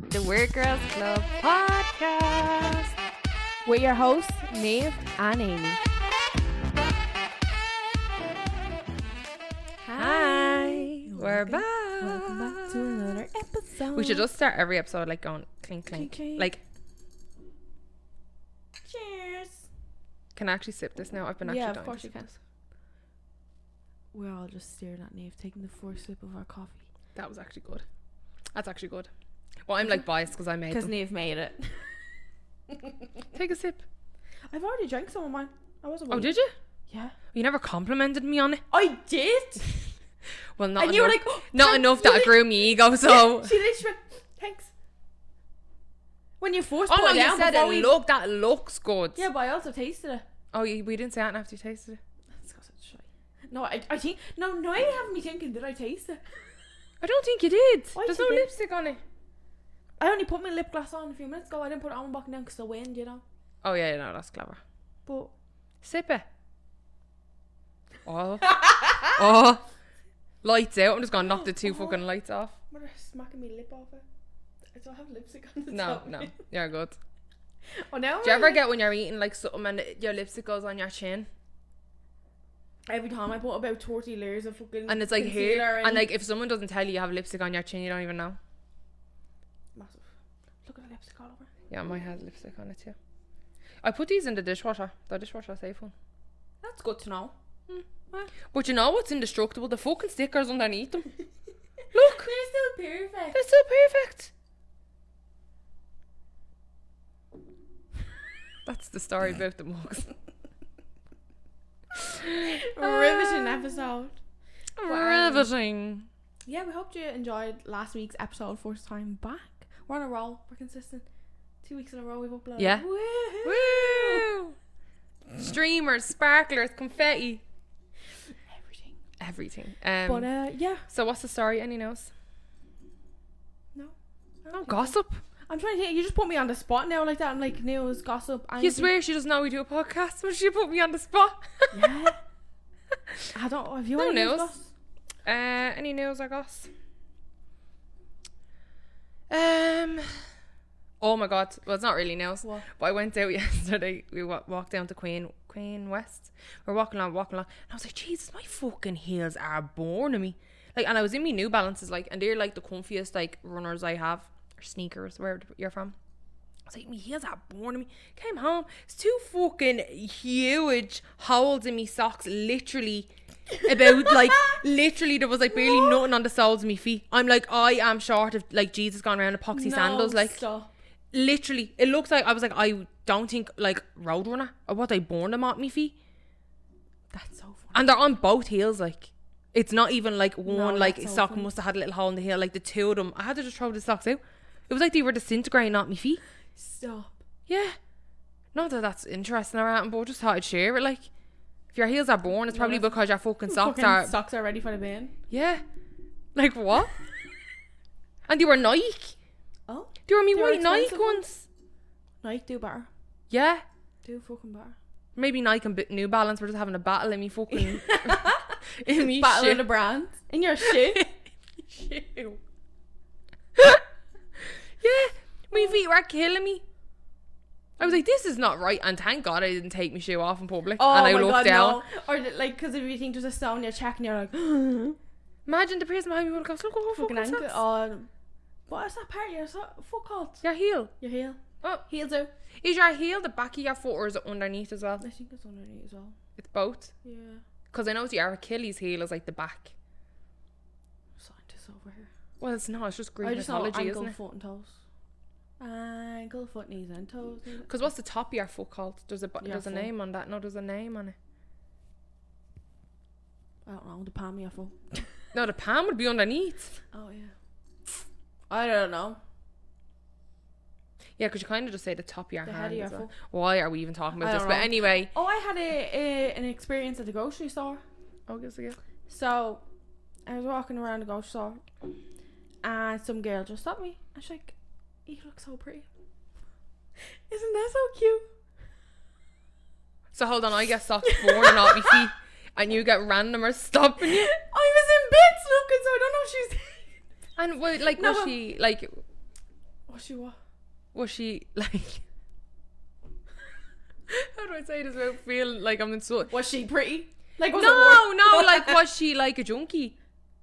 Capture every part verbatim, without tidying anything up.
the Weird Girls Club podcast with your hosts, Niamh and Amy. Hi, we're Welcome- back. Welcome back to another episode. We should just start every episode like going clink clink, Clink, clink. like. cheers. Can I actually sip this now? I've been actually Yeah, of dying course to you sip can. this. We're all just staring at Niamh taking the first sip of our coffee. That was actually good. That's actually good. Well, I'm like biased because I made Because them. Niamh made it. Take a sip. I've already drank some of mine. I wasn't. Oh, waiting. did you? Yeah. You never complimented me on it. I did. Well, not And enough. you were like, oh, not thanks. enough You that it lit- grew me ego. So. Yeah, she literally went, thanks. When you first Oh put no, it you down said before it we... look that looks good. Yeah, but I also tasted it. Oh, you, we didn't say that after you tasted it. That's because it's shy. No, I, I think... No, no, I have me thinking, did I taste it? I don't think you did. Why There's did no you? lipstick on it. I only put my lip gloss on a few minutes ago. I didn't put it on back down because the wind, you know. Oh yeah, no, that's clever. But... Sip it. Oh. Oh. Lights out. I'm just gonna knock the two Oh. fucking lights off. What are smacking me lip off it? Do I have lipstick on the No, top? no. You're good. Oh, now Do you my ever lip- get when you're eating like something and your lipstick goes on your chin? Every time I put about thirty layers of fucking And it's like here. concealer And like if someone doesn't tell you you have lipstick on your chin, you don't even know. Massive. Look at the lipstick all over. Yeah, mine has lipstick on it too. I put these in the dishwasher. The dishwasher safe one. That's good to know. But you know what's indestructible? The fucking stickers underneath them. Look. They're still perfect. They're so perfect. That's the story about the mugs. Riveting episode. Riveting. Yeah, we hope you enjoyed last week's episode. First time back. We're on a roll. We're consistent. Two weeks in a row we've uploaded. Yeah. Woohoo! Woo! Streamers, sparklers, confetti. Everything. Everything. Um, But uh, yeah. so what's the story? Any news? No. I don't No think gossip. so. I'm trying to think. You just put me on the spot now like that. I'm like news, gossip. You anything. swear she doesn't know we do a podcast, but she put me on the spot. Yeah. I don't know. Have you No any news. goss? Uh, any news, I guess? Um. Oh my god. Well, it's not really news. What? But I went out yesterday. We wa- walked down to Queen Queen West. We're walking along, walking along, and I was like, Jesus, my fucking heels are born of me. Like, and I was in me New Balances, like, and they're like the comfiest like runners I have, or sneakers, wherever you're from. I was like, my heels are born of me. Came home, it's two fucking huge holes in me socks, literally. About like literally there was like barely nothing on the soles of my feet. I'm like, I am short of like Jesus gone around epoxy No, sandals, like stop. literally it looks like I was like, I don't think like Roadrunner or what they born them at me feet. That's so funny. And they're on both heels, like it's not even like one No, like that's so sock funny. must have had a little hole in the heel, like the two of them. I had to just throw the socks out. It was like they were disintegrating at me feet. Stop. Yeah. Not that that's interesting or anything, but I just thought I'd share it. Like if your heels are born, it's No, probably that's- because your fucking socks Fucking are socks are ready for the bin. yeah. Like what? And they were Nike. Oh. They were me They were white Nike expensive ones. Nike do better. Yeah. Do fucking better. Maybe Nike and B- New Balance were just having a battle in me fucking in me Battle shit. of the brand. In your shit. Shoe. Yeah, my feet were killing me. I was like, this is not right, and thank God I didn't take my shoe off in public. Oh and I my looked god, down. no. Or the- like, because if you think there's a stone, you're checking, you're like, Imagine the person behind me would have gone, look what fucking fucking ankle. socks. Oh, what is that part of your so- foot called? Your heel. Your heel. Oh, Heels out. is your heel the back of your foot or is it underneath as well? I think it's underneath as well. It's both. Yeah. Because I know your Achilles heel is like the back. Scientists over here. Well, it's not. It's just Greek I just know mythology, ankle, isn't it? foot and toes. Ankle, foot, knees and toes. Because what's the top of your foot called? There's a bu- Your there's a foot. name on that. No, there's a name on it. I don't know, the palm of your foot. No, the palm would be underneath. Oh, yeah. I don't know. Yeah, because you kind of just say the top of your The hand. head of your as well. foot. Why are we even talking I about this? don't But know. anyway. Oh, I had a, a an experience at the grocery store. Oh, give us a go. So, I was walking around the grocery store, and some girl just stopped me. And she's like, "You look so pretty. Isn't that so cute?" So hold on, I get socks born and off my feet, and you get randomers stopping you. I was in bits looking, so I don't know if she's. And what, like, No, was but- she like? Was she what? Was she like? How do I say this without feeling like I'm insulted? Was she pretty? Like was No, no. Like, was she like a junkie?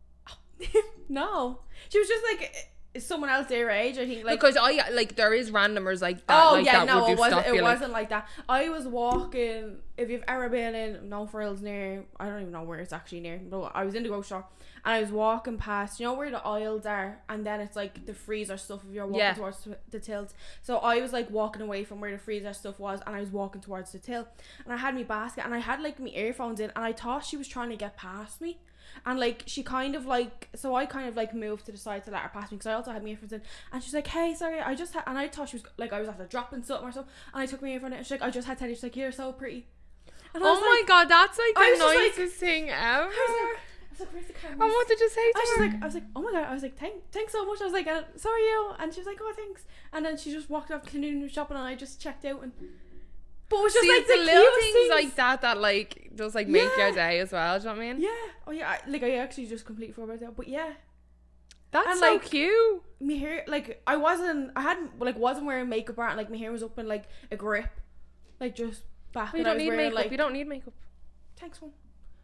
No, she was just like someone else their age. I think. Like Because I like there is randomers like that. oh like, yeah, that no, would do it wasn't. stuff It you, like- wasn't like that. I was walking. If you've ever been in No Frills near, I don't even know where it's actually near. But I was in the grocery store and I was walking past. You know where the aisles are, and then it's like the freezer stuff. If you're walking Yeah. towards the tills, so I was like walking away from where the freezer stuff was, and I was walking towards the till, and I had my basket, and I had like my earphones in, and I thought she was trying to get past me. And like she kind of like so I kind of like moved to the side to let her pass me because I also had my earphones in, and she's like, hey, sorry, I just had, and I thought she was like I was after dropping something or something, and I took my earphone out and she's like, I just had to tell you, she's like, you're so pretty. And I Oh was my like, god, that's like I the was just like- nicest thing ever. I was like, I was like, where's the camera? And what did you say to I was just her? like, I was like, oh my god, I was like, thank, thanks so much. I was like, uh, so are you? And she was like, oh, thanks. And then she just walked off, continued shopping, and I just checked out. And but it was just See, like it's the, the little cutest things, like that that like does like make Yeah. your day as well. Do you know what I mean? yeah, oh yeah, I, like I actually just completely forgot about that. But yeah, That's And, so like, cute. my hair, like I wasn't, I hadn't, like wasn't wearing makeup or anything, like my hair was up in like a grip, like just back. Well, you and I don't was need wearing, makeup. like, you don't need makeup. Thanks, one.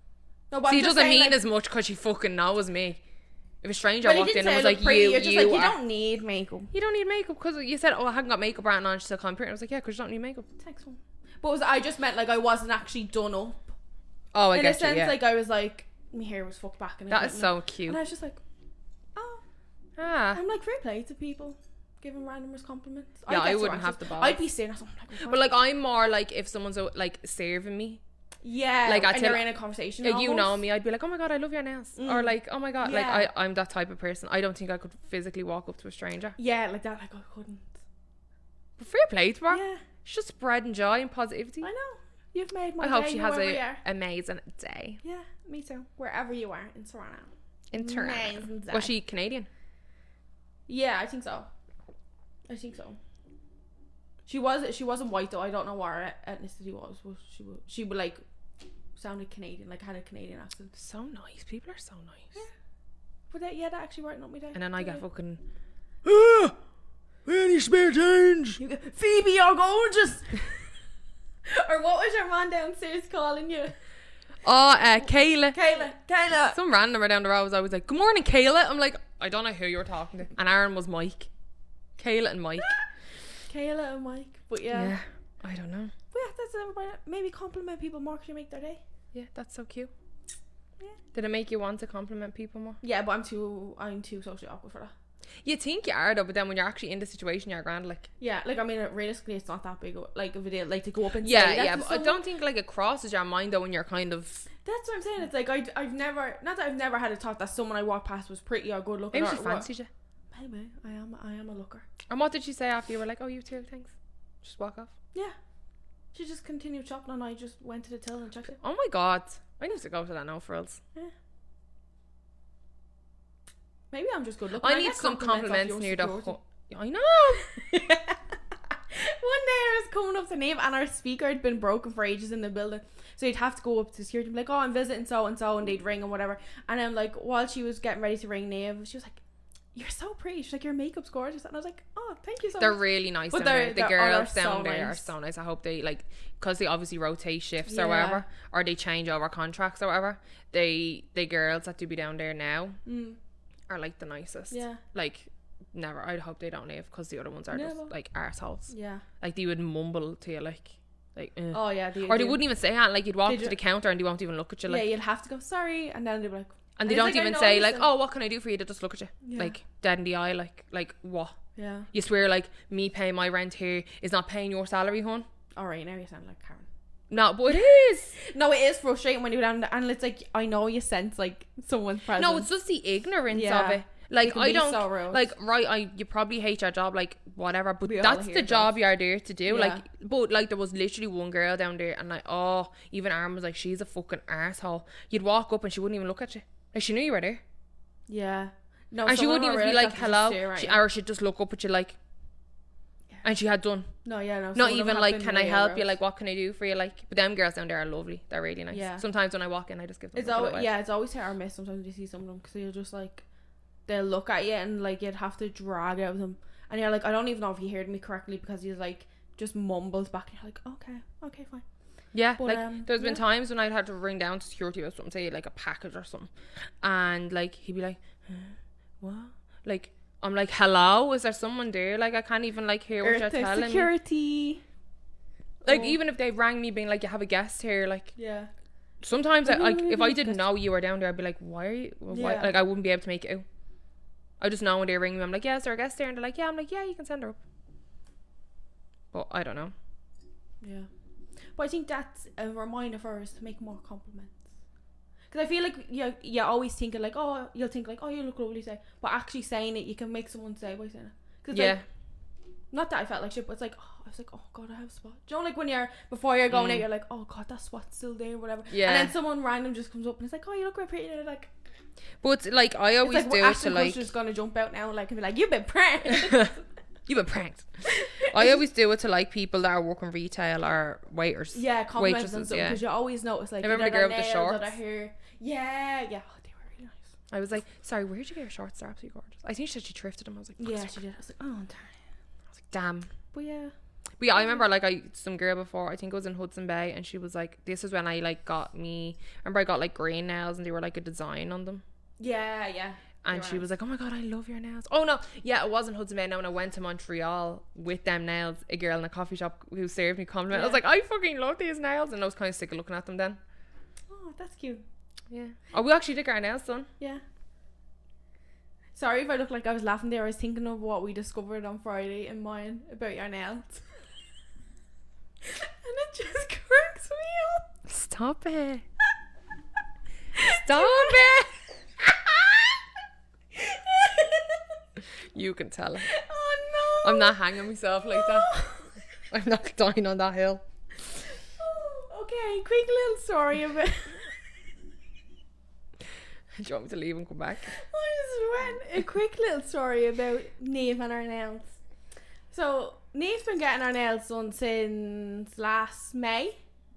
No, but See, I'm it just doesn't saying, mean like, as much because she fucking knows me. If a stranger well, you walked didn't in and say was look like, pretty, you, you're just you, like, you are- don't need makeup. you don't need makeup because you said, oh, I haven't got makeup right now and she's still pretty. I was like, yeah, because you don't need makeup. Thanks, one. But it was, I just meant like I wasn't actually done up. Oh, I in a get you, sense, yeah. like I was like, my hair was fucked back. And That I is didn't so know. cute. And I was just like, oh, Ah. I'm like fair play to people giving randomers compliments. Yeah, I get so wouldn't have anxious. the balls. I'd be saying something like, oh, But like, I'm more like if someone's uh, like serving me, yeah, like, I and tell- you're in a conversation. like, you know almost. me, I'd be like, oh my god, I love your nails, Mm. or like, oh my god, like Yeah. I, I'm that type of person. I don't think I could physically walk up to a stranger. Yeah, like that. Like I couldn't. But fair play to her. Yeah, She's just spreading joy and positivity. I know. You've made my I hope day, she has whoever you a are. amazing day Yeah, me too. Wherever you are in Toronto. in Toronto. Amazing day. Was she Canadian? Yeah, I think so. I think so. She was. She wasn't white though. I don't know what her ethnicity was. Was she? Was, she would like sounded Canadian, like had a Canadian accent. So nice. People are so nice. Yeah. But that, yeah, that actually brightened up my day. And then I get Yeah. fucking. Ah, any spare change? You go, Phoebe, you're gorgeous. Or what was your man downstairs calling you? Oh, uh, Kayla. Kayla. Kayla. Some randomer down the road was always like, good morning, Kayla. I'm like, I don't know who you were talking to. And Aaron was Mike. Kayla and Mike. Kayla and Mike. But yeah. Yeah. I don't know. But yeah, that's everybody. Maybe compliment people more because you make their day. Yeah, that's so cute. Yeah. Did it make you want to compliment people more? Yeah, but I'm too. I'm too socially awkward for that. You think you are though, but then when you're actually in the situation, you're grand. Like, Yeah, like I mean, realistically, it's not that big, of, like of a deal. Like to go up and yeah, say that yeah. to But I someone. don't think like it crosses your mind though when you're kind of. That's what I'm saying. It's like I, I've never, not that I've never had a thought that someone I walked past was pretty or good looking. Maybe or she what- fancied you. Maybe I am. I am a looker. And what did she say after you were like, oh, you too, thanks? Just walk off. Yeah. She just continued shopping, and I just went to the till and checked it. Oh my god, I need to go to that now for us. Yeah. Maybe I'm just good looking. I need get some compliments compliments off near your the. security. Ho- I know. One day I was coming up to Nave and our speaker had been broken for ages in the building, so you'd have to go up to security and be like, oh, I'm visiting so and so, and they'd ring and whatever. And then like while she was getting ready to ring Nave, she was like, you're so pretty. She's like, your makeup's gorgeous. And I was like, oh, thank you so They're much. really nice But down they're- there. The they're- oh, girls they're down so there are nice. so nice. I hope they like, because they obviously rotate shifts Yeah. or whatever, or they change over contracts or whatever. They the girls that do be down there now Mm. are like the nicest. Yeah. Like never. I'd hope they don't leave because the other ones are Never. just like arseholes. Yeah. Like they would mumble to you like, like. Uh. Oh yeah. They, Or they wouldn't even say that. Like you'd walk They up to ju- the counter and they won't even look at you. Like, yeah, you'd have to go sorry, and then they'd be like, and they it's don't like, I even know say this like, and- oh, what can I do for you? They just look at you, Yeah. like dead in the eye, like, like what? yeah. You swear like me paying my rent here is not paying your salary, hon? All right, now you sound like Karen. No, but it is. No, it is frustrating when you go down there, and it's like I know you sense like someone's presence. No, it's just the ignorance Yeah. of it. Like can I be don't so rude. like right. I you probably hate your job, like whatever. But We all that's hate the our job jobs. you're there to do. Yeah. Like, but like there was literally one girl down there, and like oh, even Aaron was like, she's a fucking asshole. You'd walk up and she wouldn't even look at you. Like she knew you were there, Yeah. No, and she some of wouldn't them even are be really like tough to just hello, stare at she, you. or she'd just look up at you like. Yeah. And she had done. No, yeah, no. some Not of them even have like, been can I way help you? rude. Like, what can I do for you? Like, but them girls down there are lovely. They're really nice. Yeah. Sometimes when I walk in, I just give them. It's a little always wave. yeah, it's always hit or miss. Sometimes you see some of them because you'll just like they'll look at you and like you'd have to drag out of them, and you're like, I don't even know if he heard me correctly because he's like just mumbles back, and you're like, okay, okay, fine. Yeah, But, like um, there's been yeah. times when I'd had to ring down to security about something, say like a package or something, and like he'd be like, huh? What? Like I'm like, hello, is there someone there? Like I can't even like hear what Earth you're to telling me. security. Like Oh. even if they rang me being like, you have a guest here, like Yeah. sometimes I, like if I didn't Guest. know you were down there, I'd be like, why are you? Why? Yeah. Like I wouldn't be able to make it out. I just know when they ring me, I'm like, yeah, is there a guest there? And they're like, yeah. I'm like, yeah, you can send her up. But I don't know. Yeah. But I think that's a reminder for us to make more compliments. Because I feel like you you always thinking like, oh, you'll think like, oh, you look lovely today. But actually saying it, you can make someone say by saying it. Cause Yeah. like, not that I felt like shit, but it's like, oh, I was like, oh god, I have a spot. Do you know, like when you're before you're going Mm. out, you're like, oh god, that spot's still there, whatever. Yeah. And then someone random just comes up and it's like, oh, you look very pretty. And you're like, But like I it's always like do well, it to Ashton like. Kutcher's gonna jump out now, like, and be like, you've been pranked. You've been pranked. I always do it to like people that are working retail or waiters. Yeah, compliments and Waitresses, stuff, yeah. because you always notice like I remember either the girl their with the nails or shorts. their hair. Yeah, yeah, oh, they were really nice. I was like, sorry, where'd you get your shorts? They're absolutely gorgeous. I think she said she thrifted them. I was like, Yeah, "Fuck." she did. I was like, oh, darn. I was like, damn. But yeah, But yeah, I remember like I some girl before, I think it was in Hudson Bay, and she was like, this is when I like got me, remember I got like green nails and they were like a design on them. yeah, yeah. And They she were was like, oh my god, I love your nails. Oh no, yeah, it wasn't Hudson Bay. No, when I went to Montreal with them nails, a girl in a coffee shop who served me compliment. I was Yeah. like, I fucking love these nails. And I was kind of sick of looking at them then. Oh, that's cute. Yeah. Oh, we actually did get our nails done. Yeah. Sorry if I look like I was laughing there. I was thinking of what we discovered on Friday in mine about your nails. And it just cracks me up. Stop it. Stop it. You can tell it. Oh no. I'm not hanging myself like that. I'm not dying on that hill. Oh, okay, quick little story about. Do you want me to leave and come back? I just went a quick little story about Neve and our nails. So Neve's been getting our nails done since last May.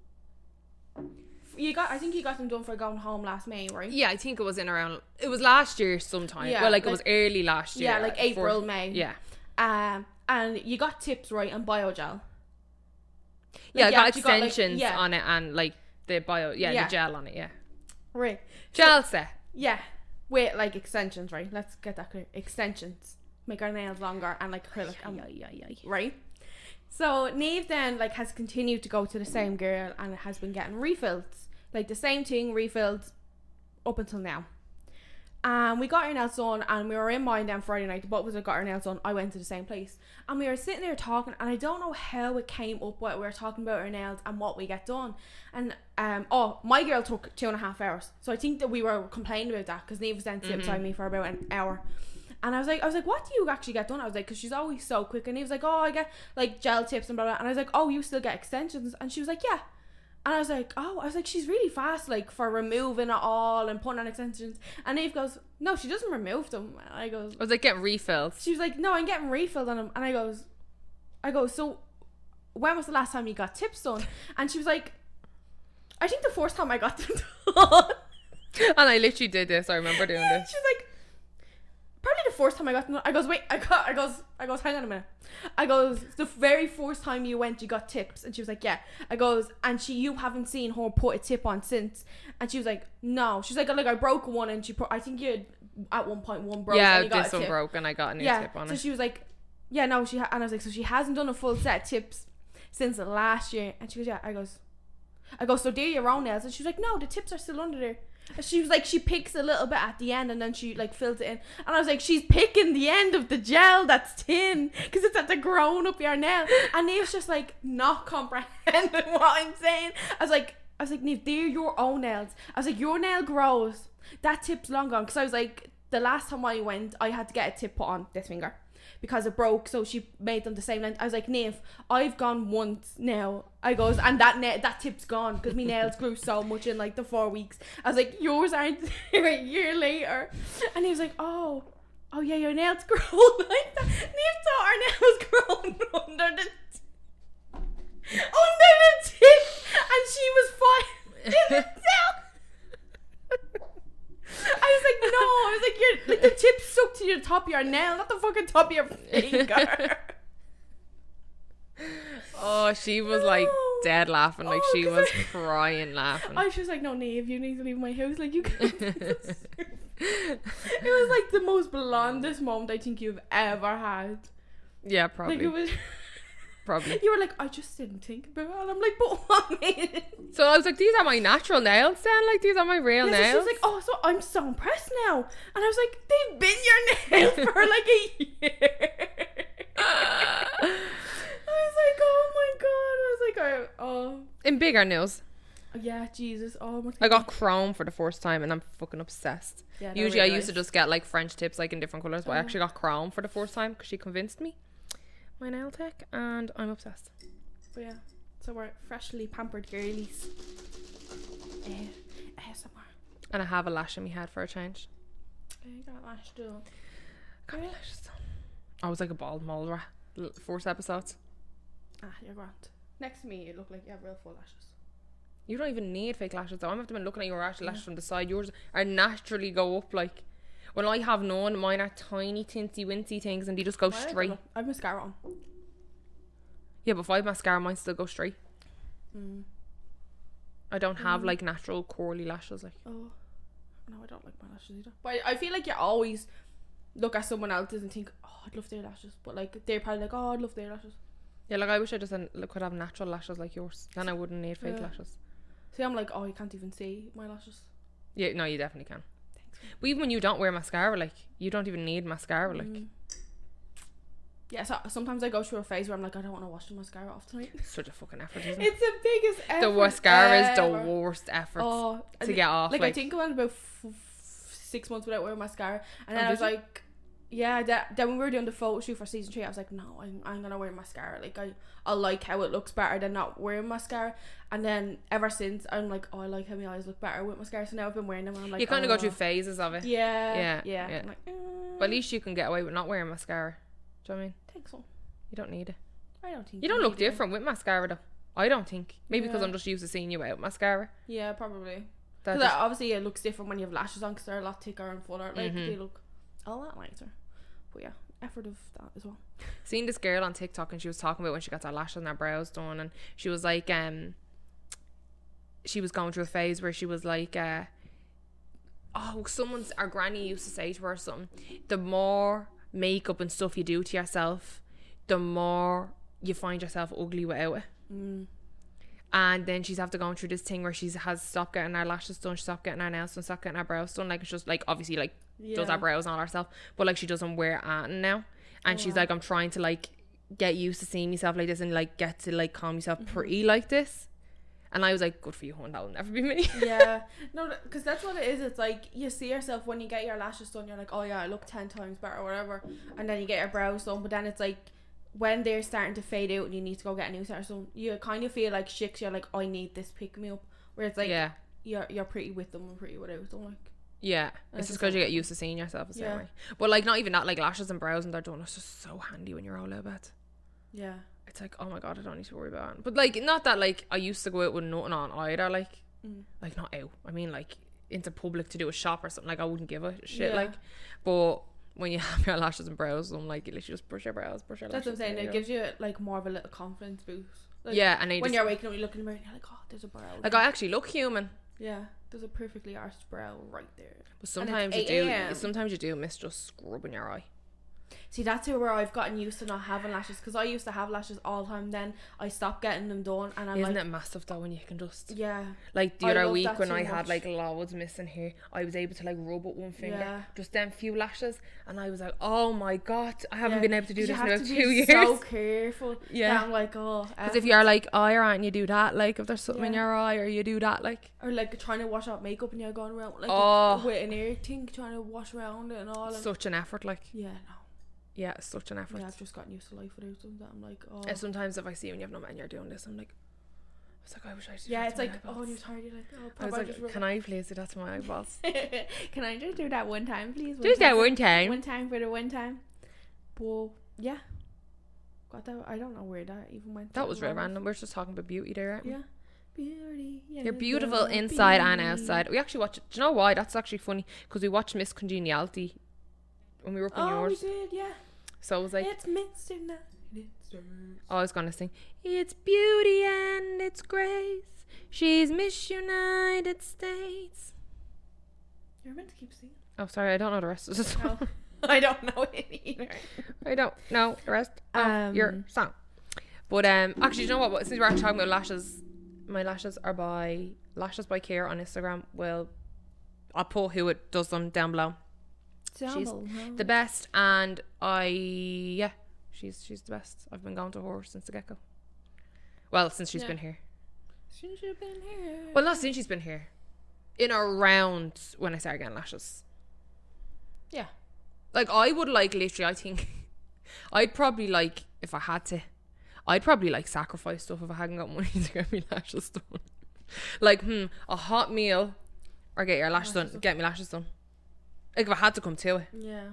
You got, I think you got them done for going home last May, right? Yeah, I think it was in around, it was last year sometime. Yeah, well, like, like- it was early last year. Yeah, like April, Before- May. Yeah. Um, and you got tips right on biogel. Yeah, I you got actually got, like- extensions yeah. on it and like the bio, yeah, Yeah. the gel on it, yeah. Right. Gel set. Yeah. Wait, like extensions, right? Let's get that clear. Extensions. Make our nails longer and like acrylic. and- yeah, yeah. Right? So Neve then like has continued to go to the same girl and has been getting refills. Like the same thing, refilled up until now. And we got our nails done and we were in mine down Friday night. The both of us got our nails done. I went to the same place. And we were sitting there talking and I don't know how it came up what we were talking about our nails and what we get done. And um oh, my girl took two and a half hours. So I think that we were complaining about that because Neve was then sitting beside me for about an hour. And I was like, I was like, what do you actually get done? I was like, because she's always so quick. And he was like, oh, I get like gel tips and blah, blah. And I was like, oh, you still get extensions? And she was like, yeah. And I was like, oh, I was like, she's really fast, like for removing it all and putting on extensions. And Eve goes, no, she doesn't remove them. And I goes, I was like getting refills. she was like, no, I'm getting refilled on them. And I goes, I go, so when was the last time you got tips done? And she was like, I think the first time I got them done. And I literally did this. I remember doing this. She's like, probably the first time I got them. I goes, wait, I got, I goes, I goes, hang on a minute. I goes, the very first time you went, you got tips. And she was like, yeah. I goes, and she, you haven't seen her put a tip on since. And she was like, no. She's like, like I broke one and she put, I think you had at one point one broke. Yeah, and you got this a one tip. broke and I got a new Yeah. tip on So it. she was like, yeah, no, she, ha-. And I was like, so she hasn't done a full set of tips since last year. And she goes, yeah. I goes, I go, so do your own nails. And she was like, no, the tips are still under there. And she was like, she picks a little bit at the end and then she like fills it in. And I was like, she's picking the end of the gel that's thin because it's at the grown up your nail. And Neve's just like not comprehending what I'm saying. I was like, I was like, Neve, they're your own nails. I was like, your nail grows. That tip's long gone. Because I was like, the last time I went, I had to get a tip put on this finger because it broke, so she made them the same length. I was like, Neve, I've gone once now. I goes, and that na- that tip's gone because my nails grew so much in like the four weeks. I was like, yours aren't here a year later. And he was like, oh, oh yeah, your nails grow like that. Neve thought our nails grown under the t- under the tip, and she was fine in itself. I was like, no. I was like, your like the tip stuck to your top of your nail, not the fucking top of your finger. Oh, she was like No. dead laughing. Like Oh, she 'cause was I- crying laughing. I was just like, no, Neve, you need to leave my house. Like, you can't. It was like the most blondest moment I think you've ever had. Yeah, probably. Like, it was. Probably. You were like, I just didn't think about it. And I'm like, but what made it? So I was like, these are my natural nails then? Like, these are my real Yeah, so she nails? was like, oh, so I'm so impressed now. And I was like, they've been your nails for like a year. I was like, oh my god. I was like, oh, oh. In bigger nails. Yeah, Jesus. Oh my god. I got chrome for the first time and I'm fucking obsessed. Yeah, they're Usually I really used to nice. just get like French tips like in different colours, but I Oh. actually got chrome for the first time because she convinced me. My nail tech, and I'm obsessed. But yeah, so we're freshly pampered girlies. Uh, A S M R. And I have a lash in my head for a change. I got lash done. Got my lashes done. I was like a bald mole rat. L- First episodes. Ah, you're grand. Next to me, you look like you have real full lashes. You don't even need fake lashes though. I'm have to been looking at your actual lashes Yeah. from the side. Yours are naturally go up like. When I have none, mine are tiny, tinsy, wincy things, and they just go Why I straight. don't know. I have mascara on. Yeah, but if I have mascara, mine still go straight. Mm. I don't have Mm. like natural curly lashes. Like Oh, no, I don't like my lashes either. But I, I feel like you always look at someone else's and think, oh, I'd love their lashes. But like they're probably like, oh, I'd love their lashes. yeah, like I wish I just had, like, could have natural lashes like yours. Then I wouldn't need fake Yeah. lashes. See, I'm like, oh, you can't even see my lashes. Yeah, no, you definitely can. Thanks. But even when you don't wear mascara, like you don't even need mascara. Like Mm. Yeah, so sometimes I go through a phase where I'm like, I don't want to wash the mascara off tonight. it's such a fucking effort, isn't it? It's the biggest effort. The mascara is the ever. worst effort Oh, to and get off. Like, Like, I think I went about f- f- six months without wearing mascara, and Oh, then I was did you? like, yeah. That, then when we were doing the photo shoot for season three, I was like, no, I'm, I'm gonna wear mascara. Like I, I like how it looks better than not wearing mascara. And then ever since, I'm like, oh, I like how my eyes look better with mascara. So now I've been wearing them, and I'm like, you kind of oh. go through phases of it. Yeah, Yeah, yeah, yeah. I'm like, mm, But at least you can get away with not wearing mascara. Do you know what I mean? think so. You don't need it. I don't think You don't look need it. different with mascara though. I don't think. Maybe because Yeah. I'm just used to seeing you without mascara. Yeah, probably. That Because just- obviously it looks different when you have lashes on, because they're a lot thicker and fuller. Like Mhm. they look a lot nicer. But yeah, effort of that as well. seen this girl on TikTok and she was talking about when she got her lashes and her brows done, and she was like, um, she was going through a phase where she was like, uh, oh, someone's, our granny used to say to her something, the more makeup and stuff you do to yourself, the more you find yourself ugly without it. Mm. And then she's after going through this thing where she's has stopped getting her lashes done, she stopped getting her nails done, stopped getting her brows done. Like, it's just like, obviously, like, Yeah. does her brows on herself, but like she doesn't wear it now. And Oh, she's wow. like, I'm trying to like get used to seeing myself like this and like get to like call myself Mm-hmm. pretty like this. And I was like, good for you, hon, that will never be me. Yeah, no, because that's what it is. It's like you see yourself when you get your lashes done, you're like, oh yeah, I look ten times better or whatever, and then you get your brows done, but then it's like when they're starting to fade out and you need to go get a new set or something, you kind of feel like shit, 'cause you're like, I need this pick me up, where it's like yeah, you're you're pretty with them and pretty without them, like. yeah. And It's it's just just because you like- get used to seeing yourself the same Yeah. way. But like, not even that, like lashes and brows and they're done. It's just so handy when you're all out of bed. Yeah. It's like, oh my god, I don't need to worry about it. But like, not that like I used to go out with nothing on either. Like, Mm. like not out. I mean, like into public to do a shop or something. Like, I wouldn't give a shit. Yeah. Like, but when you have your lashes and brows, I'm like, you literally just brush your brows, brush your That's lashes. what I'm saying. there It you gives you like more of a little confidence boost. go. Like, yeah, and then you when just, you're waking up, you look in the mirror and you're like, oh, there's a brow. like, I actually look human. Yeah, there's a perfectly arched brow right there. But sometimes you eight do. a m. Sometimes you do miss just scrubbing your eye. See, that's where I've gotten used to not having lashes, because I used to have lashes all the time. Then I stopped getting them done, and I'm Isn't like, it massive though when you can just yeah, like the I other love week that when too I had much. like loads missing here, I was able to like rub with one finger, Yeah. just them few lashes, and I was like, oh my god, I haven't yeah. been able to do You this in have about to two be years. So careful. Yeah. Yeah, I'm like, oh, Because if you're like, oh, you're right, and you do that, like if there's something in Yeah. your eye, or you do that, like, or like trying to wash out makeup and you're going around like Oh. with an ear thing, trying to wash around it and all. And such an effort, like, yeah, no, yeah, it's such an effort. yeah, I've just gotten used to life without them. That I'm like, oh, And sometimes if I see when you have no man, you're doing this, I'm like, it's like I wish I did. yeah, that it's to my like, oh, eyeballs. you're tired. You're like, oh, I was probably like, just rub can I please do that to my eyeballs? it. Can I just do that one time, please? Just that time. one time. One time for the one time. But yeah, got that. I don't know where that even went. That to, was to be really honest. random. We're just talking about beauty there, aren't we? Yeah, beauty. Yeah, You're beautiful yeah, inside and beauty. outside. We actually watched. Do you know why? That's actually funny because we watched Miss Congeniality when we were up in Oh, yours. we did. Yeah. So it was like, It's Mister United States. I was gonna sing, it's beauty and it's grace. She's Miss United States. You're meant to keep singing. Oh, sorry, I don't know the rest of the song. No. I don't know it either. I don't know the rest of Um, your song. But um, actually, you know what? Since we're actually talking about lashes, my lashes are by Lashes by Care on Instagram. Well, I'll put who it does them down below. She's the best, and I yeah, she's she's the best. I've been going to her since the get go. Well, since she's Yeah. been here. Since you've been here. Well, not since she's been here. In around when I started getting lashes. Yeah. Like, I would, like, literally, I think, I'd probably, like, if I had to, I'd probably, like, sacrifice stuff if I hadn't got money to get me lashes done. Like, hmm, a hot meal, or get your lashes done, Lashes done. get me lashes done. Like, if I had to come to it. Yeah.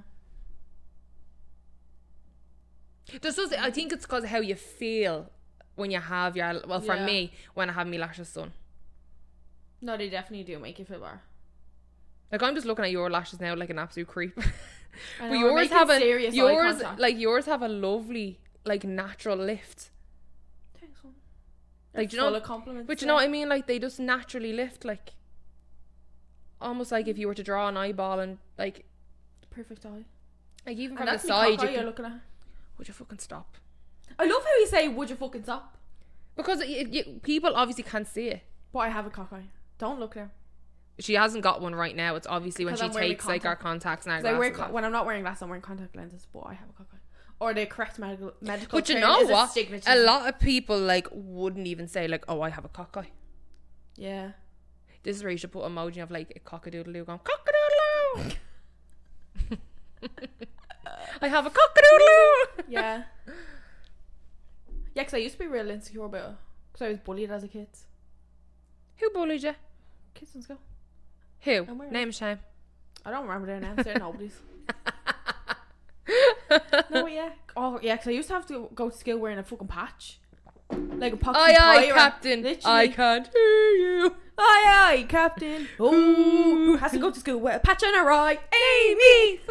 There's just, I think it's because of how you feel when you have your, well, for Yeah. me, when I have me lashes done. No, they definitely do make you feel better. Like, I'm just looking at your lashes now like an absolute creep. I But know, we're yours making have a serious eye yours contact. like yours have a lovely like natural lift. Thanks, hon. Like, do you Full know? of compliments. But you yeah. know what I mean? Like, they just naturally lift, like almost like if you were to draw an eyeball and like Perfect eye. like even And from the that's me side, cock you eye you're can, looking at. would you fucking stop? I love how you say, "Would you fucking stop?" Because it, it, people obviously can't see it. But I have a cock eye. Don't look there. She hasn't got one right now. It's obviously when Because she I'm wearing takes like our contact- contacts and our 'Cause I wear glasses. co- when I'm not wearing glasses, I'm wearing contact lenses. But I have a cock eye. Or the correct medical medical. But you term know is what? astigmatism. A lot of people like wouldn't even say like, "Oh, I have a cock eye." Yeah. This is where you should put emoji of like a cockadoodle-doo going cockadoodle-doo. I have a cockadoodle-doo. Yeah. Yeah, because I used to be real insecure about it. Because I was bullied as a kid. Who bullied you? Kids in school. Who? I'm wearing- Name shame. I don't remember their names. They're nobody's. No, yeah. Oh, yeah, because I used to have to go to school wearing a fucking patch. Like a poxy Aye, aye, pirate. Captain. Literally. I can't hear you. Aye, aye, Captain. Oh, has to go to school with a patch on her eye. Amy.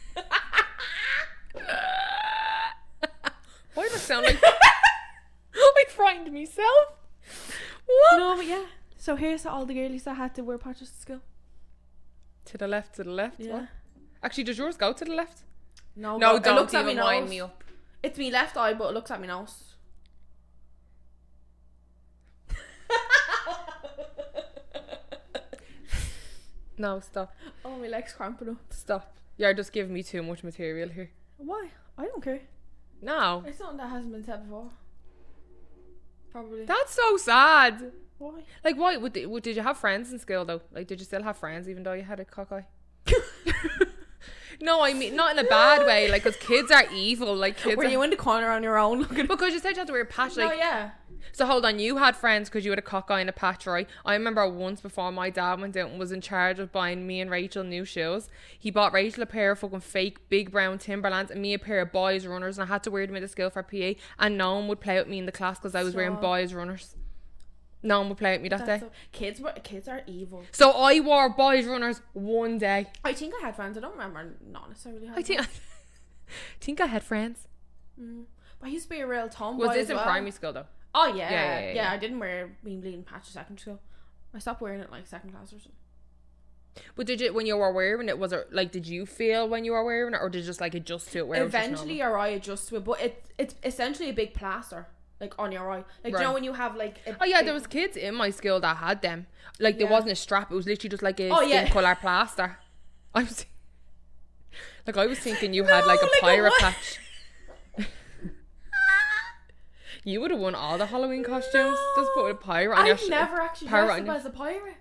Why does it sound like I frightened myself? What? No, but yeah. So here's to all the girlies that had to wear patches to school. To the left, to the left. Yeah. What? Actually, does yours go to the left? No, No, it don't looks at even me wind nose. me up. It's me left eye, but it looks at me nose. No, stop. Oh, my leg's cramping up. Stop. You're just giving me too much material here. Why? I don't care. No. It's something that hasn't been said before. Probably. That's so sad. Why? Like, why? Would, they, would, did you have friends in school, though? Like, did you still have friends even though you had a cock eye? No, I mean, not in a bad way. Like, because kids are evil. Like, kids Were are... you in the corner on your own looking? Because you said you had to wear a patch. Like, No, yeah. So hold on, you had friends because you had a cock eye and a patch, right? I remember once before my dad went out and was in charge of buying me and Rachel new shoes. He bought Rachel a pair of fucking fake big brown Timberlands and me a pair of boys runners, and I had to wear them in the school for P E, and no one would play with me in the class because I was wearing Stop. boys runners. No one would play with me that That's day. so, kids were kids are evil. So I wore boys runners one day. I think I had friends. I don't remember. Not necessarily. I think I think I had friends. Mm. But I used to be a real tomboy. Was this as in well. primary school though? Oh yeah. Yeah, Yeah, yeah, yeah, yeah. I didn't wear mean bleeding patch in secondary school. I stopped wearing it like second class or something. But did you, when you were wearing it, was it like, did you feel when you were wearing it, or did you just like adjust to it? Where it was just Eventually, normal? your eye adjusts to it, but it it's essentially a big plaster like on your eye. Like, do you Right. know when you have like. A Oh yeah, big- there was kids in my school that had them. Like, there Yeah. wasn't a strap; it was literally just like a Oh, skin yeah. color plaster. I was like, I was thinking you had No, like a like a pirate what? patch. You would have won all the Halloween costumes. Just put a pirate on your I've sh- never actually pirate dressed on up your- as a pirate.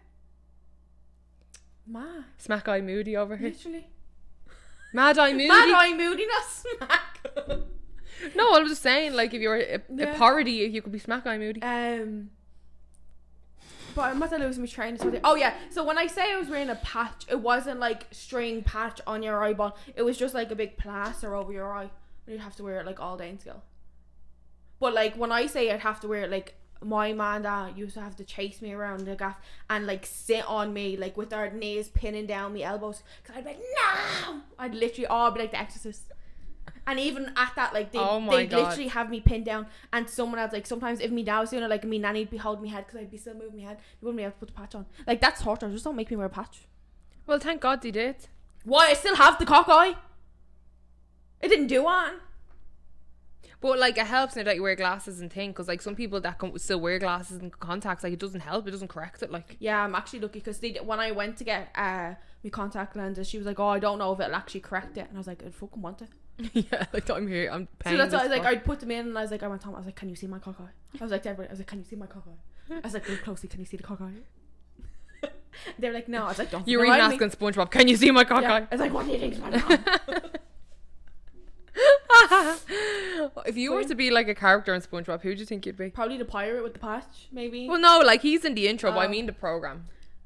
Ma, Smack Eye Moody over here. literally. Mad Eye Moody. Mad eye moody, not smack. No, I was just saying, like, if you're a, a Yeah. parody, you could be Smack Eye Moody. Um, but I'm about to lose my train of thought. Oh yeah, so when I say I was wearing a patch, it wasn't like string patch on your eyeball. It was just like a big plaster over your eye. You'd have to wear it like all day in school. But like when I say I'd have to wear it, like my man dad used to have to chase me around the gaff and like sit on me like with their knees pinning down my elbows because I'd be like no, I'd literally all be like the Exorcist. And even at that, like, they Oh my they God. literally have me pinned down, and someone else, like, sometimes if me dad was doing it, like, me nanny'd be holding my head because I'd be still moving my head. You wouldn't be able to put the patch on. Like, that's torture. Just don't make me wear a patch. Well, thank God they did. Why? I still have the cock eye. It didn't do one. But like it helps now that you wear glasses and thing, because like some people that can still wear glasses and contacts, like it doesn't help, it doesn't correct it. Like Yeah, I'm actually lucky because they when I went to get uh my contact lenses, she was like, "Oh, I don't know if it'll actually correct it," and I was like, "I fucking want it." yeah, like I'm here, I'm paying. So that's why I this was like, fuck. I'd put them in, and I was like, I went home. I was like, "Can you see my cock eye?" I was like to everybody, I was like, "Can you see my cock eye?" I was like, "Look closely. Can you see the cock eye?" They were like, "No." I was like, "Don't." You were fucking even lie to me." asking SpongeBob, "Can you see my cock Yeah. eye?" I was like, "What do you think is my mom?" If you were to be like a character in SpongeBob, who do you think you'd be? Probably the pirate with the patch, maybe. Well, no, like he's in the intro, but I Oh. mean the program.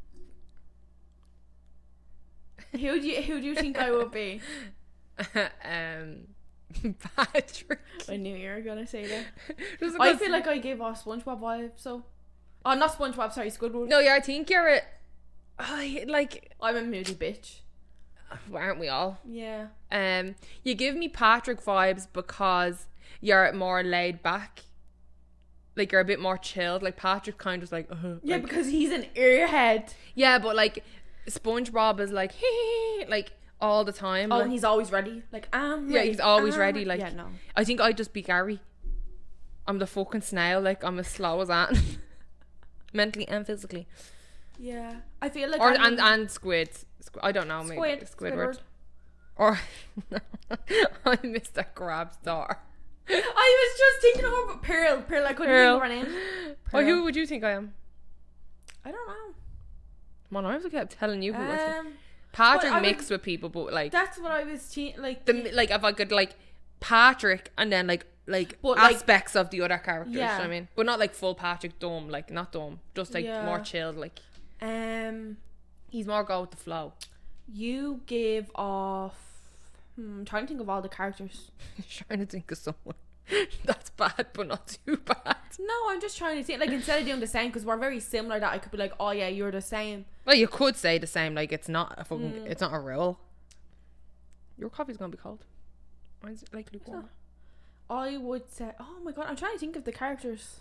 Who do you who do you think I would be? um, Patrick. I knew you were gonna say that. Just I because- feel like I gave off SpongeBob vibes. So, oh, not SpongeBob. Sorry, Squidward. no, yeah, I think you're a. I like, I'm a moody bitch. aren't we all? Yeah. Um, you give me Patrick vibes because you're more laid back. Like you're a bit more chilled. Like Patrick kind of like, uh, Yeah, like- because he's an airhead. yeah, but like SpongeBob is like, like all the time. Oh, like, and he's always ready. Like, I'm yeah, ready. he's always I'm ready. re- Like, yeah, no. I think I'd just be Gary. I'm the fucking snail. Like I'm as slow as that, mentally and physically. Yeah, I feel like. Or I'm and and squid. Squ- I don't know. Maybe Squid, Squidward. Squidward. Or I missed that Grab's daughter. I was just thinking of her, but Pearl. Pearl, I couldn't Pearl. think of her name. Oh, Pearl. who would you think I am? I don't know. Come on, I was kept telling you who I think. Um, Patrick well, I mixed would- with people, but like that's what I was te- like. the like if I could like Patrick and then like like But, like- aspects of the other characters. Yeah. You know what I mean, but not like full Patrick dumb, like not dumb, just like Yeah. more chilled. Like um, he's more go with the flow. you give off. Hmm, I'm trying to think of all the characters. Trying to think of someone that's bad, but not too bad. No, I'm just trying to think. Like, instead of doing the same, because we're very similar, that I could be like, oh yeah, you're the same. Well, you could say the same. Like it's not a fucking. Mm. It's not a rule. Your coffee's gonna be cold. Mine's like lukewarm. I would say, oh my god, I'm trying to think of the characters.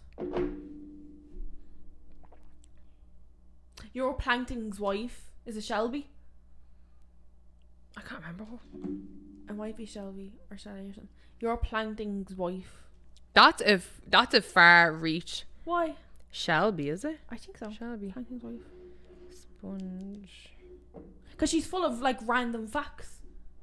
Your Plankton's wife is it Shelby? I can't remember. It might be Shelby or Shelly or something. Your Plankton's wife. That's a that's a far reach. Why? Shelby, is it? I think so. Shelby. Plankton's wife. Sponge. Because she's full of like random facts.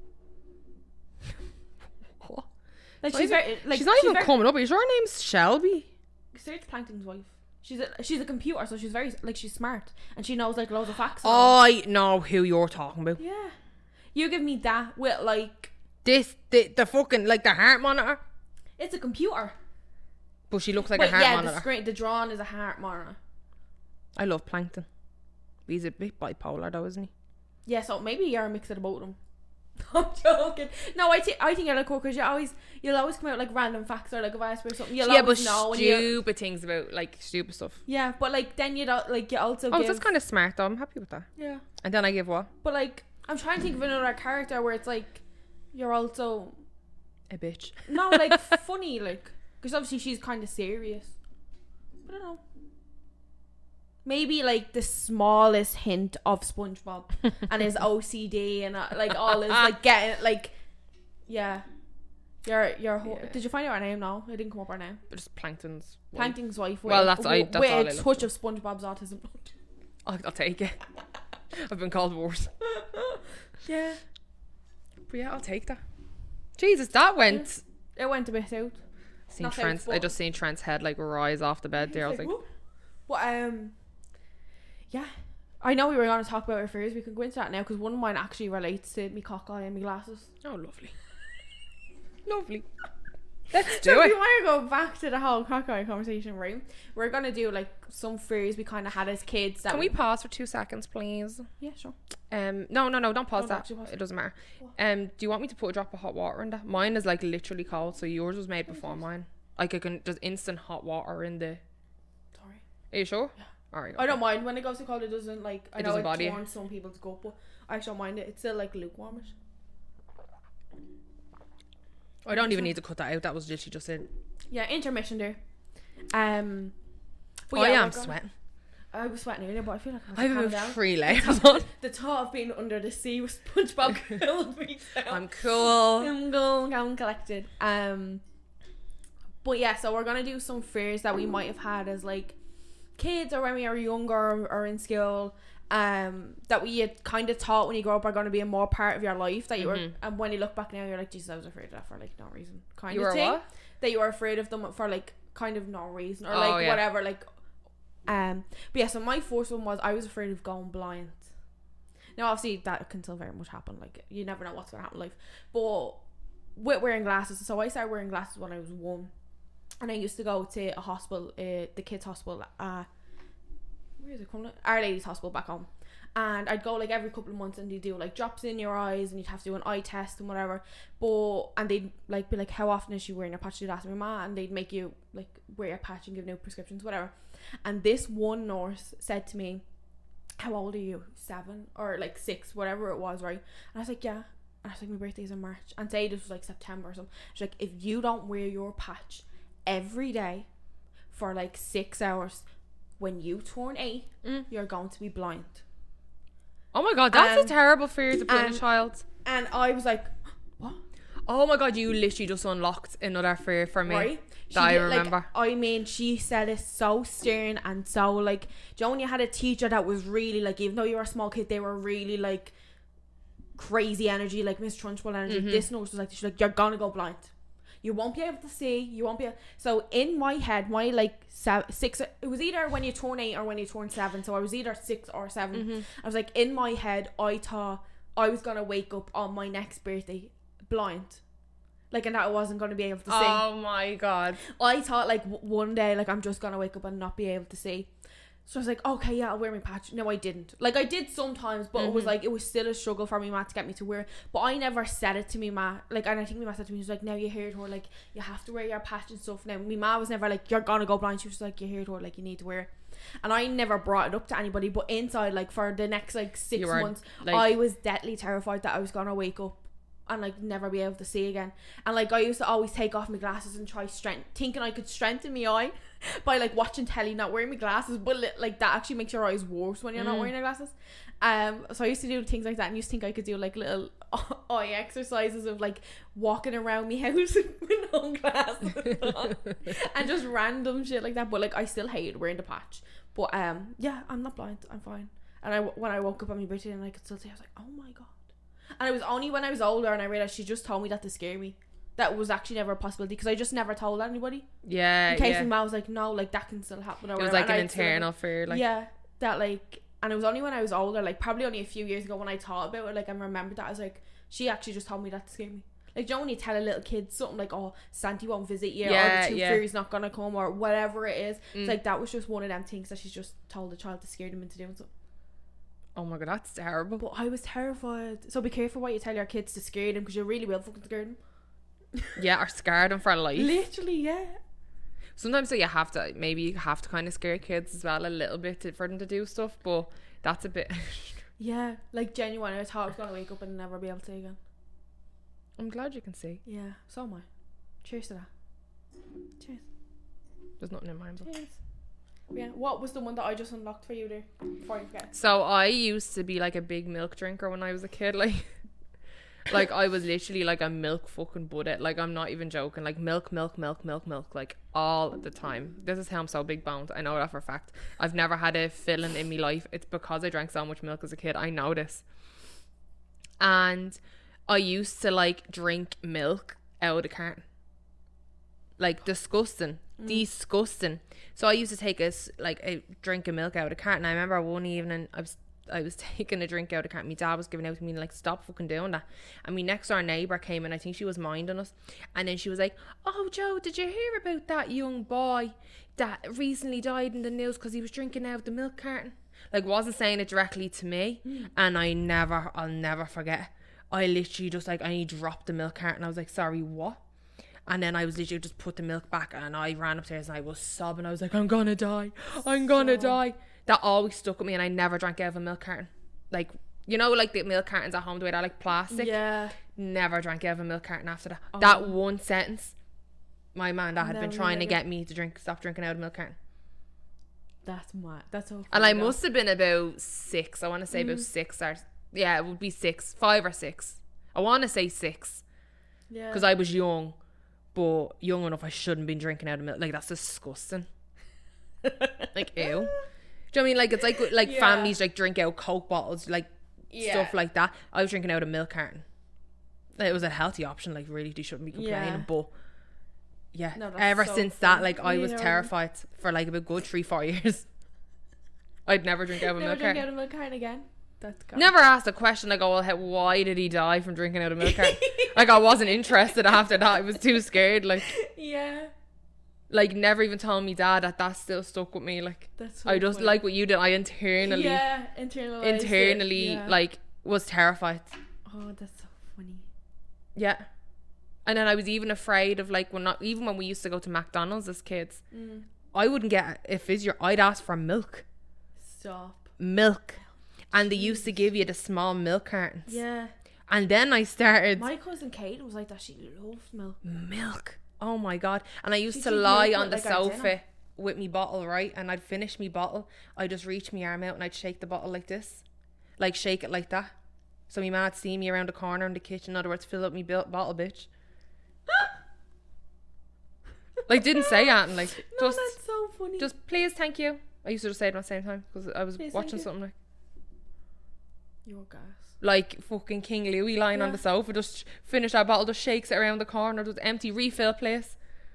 What? Like Not she's even- very like she's not even very, coming up. Is her name's Shelby? Search Plankton's wife. She's a she's a computer, so she's very like she's smart and she knows like loads of facts. and all. I know who you're talking about. Yeah. You give me that with like This the the fucking like the heart monitor, it's a computer. but she looks like Wait, a heart yeah, monitor. the screen the drawn is a heart monitor. I love Plankton. He's a bit bipolar though, isn't he? Yeah, so maybe you're a mix of the both of them. I'm joking. No, I think I think you're like cool because you always you'll always come out with, like random facts or like if I ask about something you'll yeah, but always know. and you- stupid things about like stupid stuff. yeah, but like then you don't like you also Oh, give, that's kind of smart though. I'm happy with that. yeah. And then I give what? But like I'm trying to think of another character where it's like you're also A bitch. no like funny like because obviously she's kind of serious. I don't know. Maybe like the smallest hint of SpongeBob and his O C D and uh, like all his like getting like yeah. Your your ho- Yeah. did you find out her name? No, it didn't come up her name. But just Plankton's. wife. Plankton's wife. Well, with- that's- I- with- that's with all I a look touch of SpongeBob's autism. I'll, I'll take it. I've been called worse. Yeah, But yeah, I'll take that. Jesus, that went. it went a bit out. Seen Not Trent's, out, I but- just seen Trent's head like rise off the bed there. I was like, "Whoop." But um, yeah, I know we were going to talk about our fears. We can go into that now because one of mine actually relates to me cock eye and me glasses. oh, lovely, lovely. Let's So do if it. you want to go back to the whole cock eye conversation, right? We're gonna do like some fears we kind of had as kids. That Can we pause for two seconds, please? Yeah, sure. Um, no, no, no, don't pause Don't that. actually pause. It doesn't matter. What? Um, do you want me to put a drop of hot water in that? Mine is like literally cold, so yours was made before mine. Like I can just instant hot water in the. Sorry. Are you sure? Yeah. All right. I don't mind when it goes to cold. It doesn't like. I It know doesn't it bother you? warms some people to go, but I actually don't mind it. It's still like lukewarmish. I don't even need to cut that out. That was literally just it. Yeah, intermission there. Um, but Oh, yeah, yeah, we're I'm gonna- sweating. I was sweating earlier, but I feel like I I have calm about down. three layers on. The thought of being under the sea with SpongeBob killed me. So. I'm cool. I'm going, I'm collected. Um, but yeah, so we're gonna do some fears that we might have had as like kids or when we were younger or, or in school. Um, that we had kind of thought when you grow up are going to be a more part of your life that you Mhm. were, and when you look back now, you're like, Jesus, I was afraid of that for like no reason, kind You of were thing. what? That you were afraid of them for like kind of no reason or Oh, like yeah. whatever, like. Um, but yeah, so my first one was I was afraid of going blind. Now, obviously, that can still very much happen. Like, you never know what's going to happen in life. But with wearing glasses, so I started wearing glasses when I was one. And I used to go to a hospital, uh, the kids' hospital, uh, where is it called? Our Lady's Hospital back home. And I'd go like every couple of months and they'd do like drops in your eyes and you'd have to do an eye test and whatever. But, and they'd like be like, how often is she wearing your patch? You'd ask my ma, and they'd make you like wear your patch and give new prescriptions, whatever. And this one nurse said to me, how old are you? Seven or like six, whatever it was, right? And I was like, yeah. And I was like, my birthday's in March. And say this was like September or something. She's like, if you don't wear your patch every day for like six hours, when you turn eight, Mm. you're going to be blind. Oh my god, that's Um, a terrible fear to put in a and- child. And I was like, what? Oh my god, you literally just unlocked another fear for me. Right? That I did, like, remember. I mean, she said it so stern and so like, do you know when you had a teacher that was really like, even though you were a small kid, they were really like crazy energy, like Miss Trunchbull energy. Mhm. This nurse was like, she's like, you're gonna go blind. You won't be able to see. You won't be. Able... So in my head, my like seven, six. It was either when you turn eight or when you turn seven. So I was either six or seven. Mhm. I was like, in my head, I thought I was gonna wake up on my next birthday blind, like, and that I wasn't gonna be able to see. Oh my god. I thought like w- one day, like I'm just gonna wake up and not be able to see. So I was like, okay, yeah, I'll wear my patch. No, I didn't. Like I did sometimes, but it was Mhm. like it was still a struggle for me ma to get me to wear it. But I never said it to me ma. Like, and I think my ma said to me, she was like, now you heard her, like you have to wear your patch and stuff. Now my ma was never like, you're gonna go blind. She was just like, you heard her, like you need to wear it. And I never brought it up to anybody. But inside, like for the next like six You were, months, like- I was deadly terrified that I was gonna wake up and like never be able to see again. And like I used to always take off my glasses and try strength, thinking I could strengthen my eye by like watching telly, not wearing my glasses. But li- like that actually makes your eyes worse when you're not Mm. wearing your glasses. Um, so I used to do things like that, and used to think I could do like little eye exercises of like walking around my house with no glasses on, and just random shit like that. But like I still hated wearing the patch. But um, yeah, I'm not blind. I'm fine. And I when I woke up on my birthday and I could still see, I was like, oh my god. And it was only when I was older and I realised she just told me that to scare me. That was actually never a possibility because I just never told anybody. Yeah, In case yeah. my mom was like, no, like that can still happen. Or It was whatever. like an And I'd still- internal fear. Like, yeah, that like, and it was only when I was older, like probably only a few years ago when I thought about it, like I remembered that I was like, she actually just told me that to scare me. Like, do you know when you tell a little kid something like, oh, Santi won't visit you, Yeah, or the tooth yeah. fairy's not gonna come, or whatever it is. Mm. It's like that was just one of them things that she's just told the child to scare them into doing something. oh my god, that's terrible. But I was terrified. So be careful what you tell your kids to scare them, because you really will fucking scare them. Yeah, or scared them for life. Literally, yeah. Sometimes so you have to, maybe you have to kind of scare kids as well a little bit to, for them to do stuff, but that's a bit. Yeah, like genuine. I thought I was gonna wake up and never be able to again. I'm glad you can see. Yeah, so am I. Cheers to that. Cheers. There's nothing in mind. But. Cheers. Yeah. What was the one that I just unlocked for you there? Before I forget. So I used to be like a big milk drinker when I was a kid. Like, like I was literally like a milk fucking budget. Like, I'm not even joking. Like milk, milk, milk, milk, milk. Like all the time. This is how I'm so big boned. I know that for a fact. I've never had a filling in my life. It's because I drank so much milk as a kid. I know this. And I used to like drink milk out of the carton. Like disgusting. Mm. Disgusting. So I used to take a s- like a drink of milk out of the carton. I remember one evening I was I was taking a drink out of the carton. My dad was giving out to me like, stop fucking doing that. And my next door neighbour came in. I think she was minding us, and then she was like, oh Joe, did you hear about that young boy that recently died in the news because he was drinking out of the milk carton? Like, wasn't saying it directly to me. Mm. And I never I'll never forget, I literally just like I dropped the milk carton. I was like, sorry, what? And then I was literally just put the milk back, and I ran upstairs and I was sobbing. I was like, I'm gonna die. I'm gonna So- die. That always stuck with me, and I never drank out of a milk carton. Like, You know, like the milk cartons at home, the way they're like plastic. Yeah. Never drank out of a milk carton after that. Oh. That one sentence, my man that had No, been trying to never. get me to drink, stop drinking out of a milk carton. That's mad. That's so funny. And I though. must have been about six. I want to say Mm. about six or yeah, it would be six, five or six. I want to say six Yeah. because I was young, but young enough I shouldn't been drinking out of milk. Like that's disgusting. Like ew. Do you know what I mean? Like it's like like Yeah. families like drink out Coke bottles, like Yeah. stuff like that. I was drinking out a milk carton. It was a healthy option. Like really, they shouldn't be complaining. Yeah. But yeah, No, that's ever so since that, funny. like I was Yeah. terrified for like about good three, four years. I'd never drink out of a Never milk drink carton. out of milk carton again. That's God. Never asked a question like, oh, well, how, why did he die from drinking out of milk carton? Like, I wasn't interested after that. I was too scared. Like, Yeah. like never even told me dad that that still stuck with me. Like, That's so I just funny. like what you did. I internally, Yeah, internalized it. internally, Yeah. like, was terrified. Oh, that's so funny. Yeah. And then I was even afraid of like when not even when we used to go to McDonald's as kids, Mm. I wouldn't get a fizzy. I'd ask for milk, Stop. milk, and they used to give you the small milk cartons. Yeah. And then I started My cousin Kate was like that. She loved milk. milk. Oh my god! And I used She'd to drink lie milk on the with, like, our sofa dinner. with me bottle, right? And I'd finish me bottle. I'd just reach my arm out and I'd shake the bottle like this, like shake it like that. So me ma'd see me around the corner in the kitchen. In other words, fill up me bil- bottle, bitch. Like didn't say that and like No, just that's so funny. just please, thank you. I used to just say it at the same time because I was Please, thank watching you. something like Your gas. like fucking King Louis lying on Yeah. the sofa, just finish that bottle, just shakes it around the corner, just empty refill place.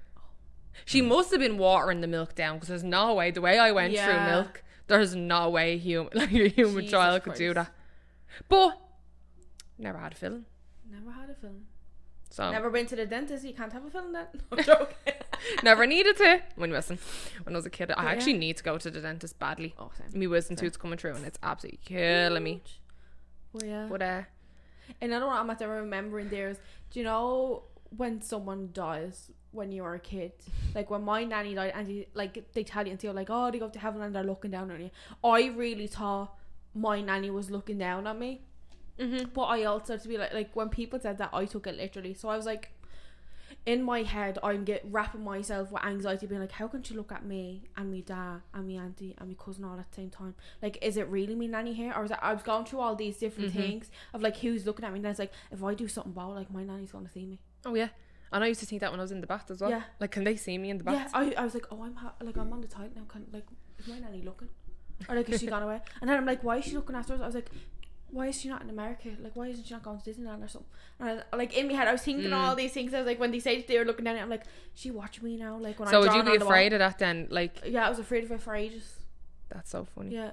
She must have been watering the milk down because there's no way, the way I went Yeah. through milk, there's no way human, like a human Jesus child could do Christ. that. But never had a filling, Never had a film. so never, Never been to the dentist. You can't have a film then. I'm joking. never needed to. When listen, when I was a kid, I Yeah. actually need to go to the dentist badly. Oh, same. Me wisdom tooth's coming through and it's absolutely killing me. Well, yeah. But uh, Another one I'm at the remembering there is, do you know when someone dies when you were a kid? Like when my nanny died and you, like they tell you and you're like, oh, they go to heaven and they're looking down on you. I really thought my nanny was looking down on me. mm-hmm. But I also, to be like, like when people said that, I took it literally. So I was like, in my head, I'm get wrapping myself with anxiety, being like, how can she look at me and me dad and me auntie and me cousin all at the same time? Like, is it really me nanny here, or is it? I was going through all these different Mhm. things of like who's looking at me, and then it's like, if I do something bad, like my nanny's gonna see me. Oh yeah, and I used to think that when I was in the bath as well. Yeah. Like, can they see me in the Yeah, bath? I, I was like, oh, I'm ha- like I'm on the tight now. Can like is my nanny looking, or like is she gone away? And then I'm like, why is she looking after us? I was like, why is she not in America? Like, why isn't she not going to Disneyland or something? And I, like in my head, I was thinking Mm. all these things. I was like, when they say they were looking down at, I'm like, she watching me now. Like when So I'm would you drawing be on the afraid wall. of that then? Like, Yeah, I was afraid of it for ages. that's so funny. Yeah,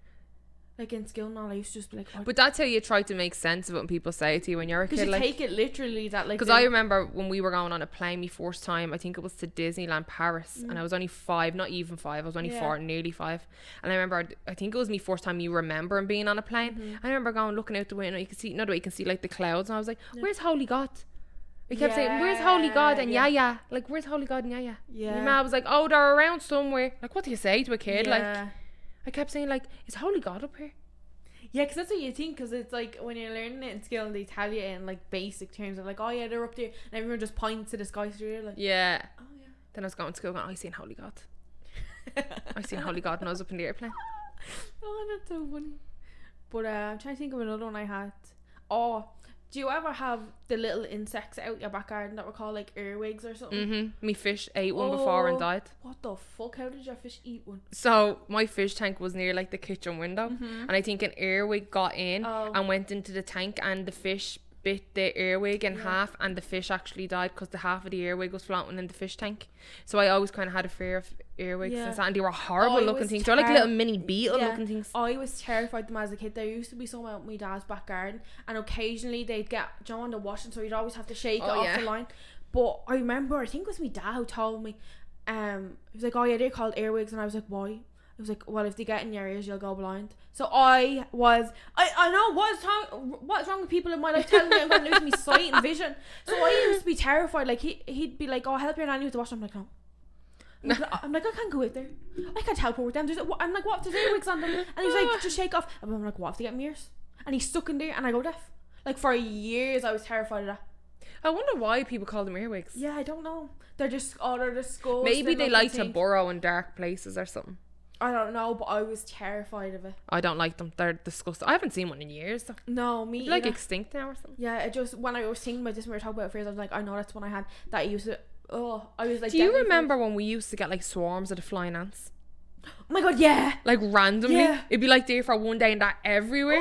like in school now, I used to just be like, what? But that's how you try to make sense of it when people say it to you when you're a because kid. you Like, take it literally that like. because the- I remember when we were going on a plane, my first time, I think it was to Disneyland Paris, Mm. and I was only five, not even five, I was only Yeah. four, nearly five. And I remember, I think it was my first time you remembering being on a plane. Mhm. I remember going, looking out the window, you can see, not the way you can see like the clouds, and I was like, Yeah. where's Holy God? I kept saying, where's Holy God and Yeah, Yaya? Like, where's Holy God and Yaya? Yeah. My mom was like, oh, they're around somewhere. Like, what do you say to a kid? Like, Yeah. I kept saying, like, is Holy God up here? Yeah, because that's what you think. Because it's like when you're learning it in school, and they tell you in like basic terms of like, oh yeah, they're up there, and everyone just points to the sky. So you're like, Yeah. oh yeah. Then I was going to school going, I seen Holy God. I seen Holy God when I was up in the airplane. Oh, that's so funny. But uh, I'm trying to think of another one I had. Oh, do you ever have the little insects out your back garden that were called like earwigs or something? Mm-hmm. Me fish ate one before and Oh. died. What the fuck? How did your fish eat one? So my fish tank was near like the kitchen window, and I think an earwig got in Mm-hmm. Oh. and went into the tank, and the fish bit the earwig in Yeah. half, and the fish actually died because the half of the earwig was floating in the fish tank. So I always kind of had a fear of earwigs Yeah. and, and they were horrible I looking was things. They're like ter- little mini beetle Yeah. looking things. I was terrified of them as a kid. There used to be some out in my dad's back garden, and occasionally they'd get John the washing, so you'd always have to shake Oh, it off yeah. the line. But I remember, I think it was my dad who told me, um, he was like, oh yeah, they're called earwigs, and I was like, why? I was like, well, if they get in your ears, you'll go blind. So I was, I, I know what's wrong, what's wrong with people in my life telling me I'm going to lose my sight and vision. So I used to be terrified. Like he, he'd be like, oh, help your nanny with the washing. I'm like, no. I'm like, I'm like, I can't go out there. I can't help her with them. There's, I'm like, what if there's earwigs on them? And he's like, just shake off. And I'm like, what if they get in my ears? and he's stuck in there, and I go deaf. Like for years, I was terrified of that. I wonder why people call them earwigs. Yeah, I don't know. They're just oh, they're disgusting. Maybe they like to think. burrow in dark places or something. I don't know, but I was terrified of it. I don't like them. They're disgusting. I haven't seen one in years though. No, me They're like either. extinct now or something. Yeah, it just when I was thinking about this when we were talking about fears, I was like, I know that's one I had that I used to. Oh, I was like. Do you definitely remember when we used to get like swarms of the flying ants? afraid- Oh my god, yeah. Like randomly, Yeah. it'd be like there for one day and that everywhere.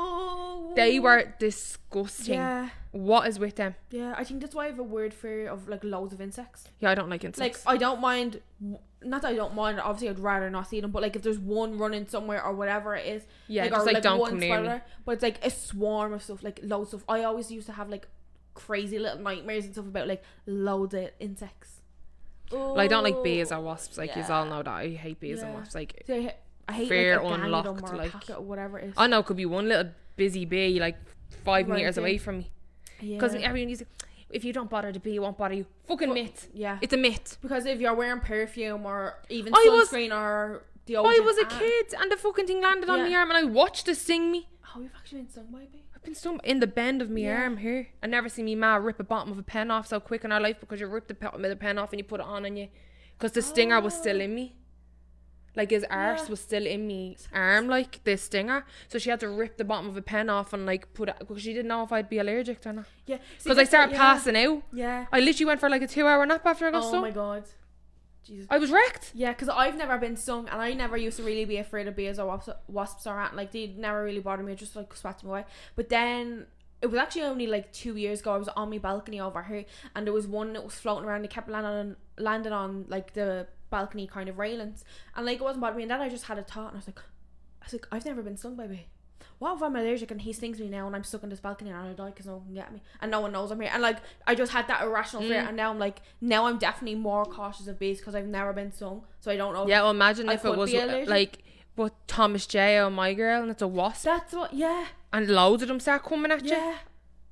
Oh. They were disgusting. Yeah, What is with them? yeah. I think that's why I have a weird fear of like loads of insects. Yeah, I don't like Like insects. I don't mind. Not that I don't mind. Obviously, I'd rather not see them. But like if there's one running somewhere or whatever it is. yeah, like, just or, like, don't one come near me. spider, but it's like a swarm of stuff, like loads of. I always used to have like crazy little nightmares and stuff about like loads of insects. Well, I don't like Oh, bees or wasps. Like you yeah. all know that. I hate bees and Yeah. wasps. Like So I, ha- I hate Fear like, a gang of unlocked, them or like- a packet or whatever it is. I know it could be one little busy bee like five Right meters there. away from me. Yeah. Because everyone used to, if you don't bother the bee, it won't bother you. Fucking But- myth. yeah, It's a myth. because if you're wearing perfume or even I was- sunscreen or I deodorant, was a ah. kid and the fucking thing landed on Yeah. my arm and I watched it sting me. Oh, you've actually been stung by a bee. I've been stung in the bend of my Yeah. arm here. I never seen me ma rip a bottom of a pen off so quick in our life because you ripped the bottom of the pen off and you put it on and you, because the stinger was still in me. Like his arse Yeah. was still in me arm, like the stinger. So she had to rip the bottom of a pen off and like put it because she didn't know if I'd be allergic or not. Yeah, See, Because I that's started what- passing out. Yeah. I literally went for like a two hour nap after I got Oh stung. my god. Jesus. I was wrecked. Yeah, because I've never been stung, and I never used to really be afraid of bees or wasps, wasps or anything. Like they never really bothered me. It just like swept me away. But then it was actually only like two years ago. I was on my balcony over here, and there was one that was floating around. It kept landing on, landing on like the balcony kind of railings, and like it wasn't bothering me. And then I just had a thought, and I was like, I was like, I've never been stung by a bee. What if I'm allergic and he stings me now and I'm stuck on this balcony and I'll die because no one can get me and no one knows I'm here? And like I just had that irrational fear, Mm. and now I'm like, now I'm definitely more cautious of bees because I've never been stung, so I don't know. Yeah, well imagine I if it could was be uh, allergic. like what Thomas J or My Girl and it's a wasp That's what. Yeah. and loads of them start coming at you. Yeah.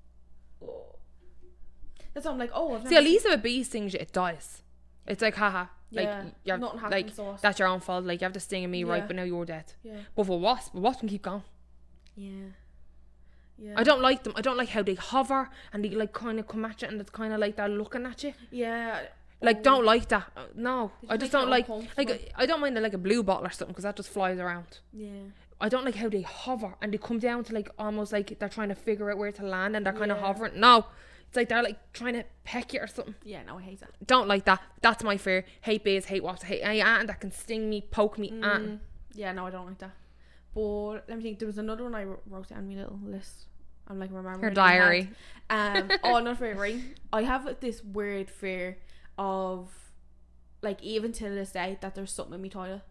That's what I'm like. Oh, I've See, never at least if a bee stings you, it dies. It's like, haha. Like, Yeah, you're, nothing happens like to us. that's your own fault. Like, you have to sting me, right? Yeah. But now you're dead. Yeah. But for a wasp, a wasp can keep going. Yeah. Yeah. I don't like them. I don't like how they hover and they like kind of come at you and it's kind of like they're looking at you. Yeah. Like, Oh. don't like that. Uh, No, They I just just make you don't like. uncomfortable. Like, I don't mind like a blue bottle or something because that just flies around. Yeah. I don't like how they hover and they come down to like almost like they're trying to figure out where to land and they're kind of Yeah. hovering. No, it's like they're like trying to peck you or something. Yeah. No, I hate that. Don't like that. That's my fear. Hate bees, hate wasps, hate any ant that can sting me, poke me, ant. Mm, yeah. No, I don't like that. But let me think. There was another one I wr- wrote down my little list. I'm like remembering Her it in my diary. head. Um. oh, not very right. I have this weird fear of, like, even to this day, that there's something in my toilet.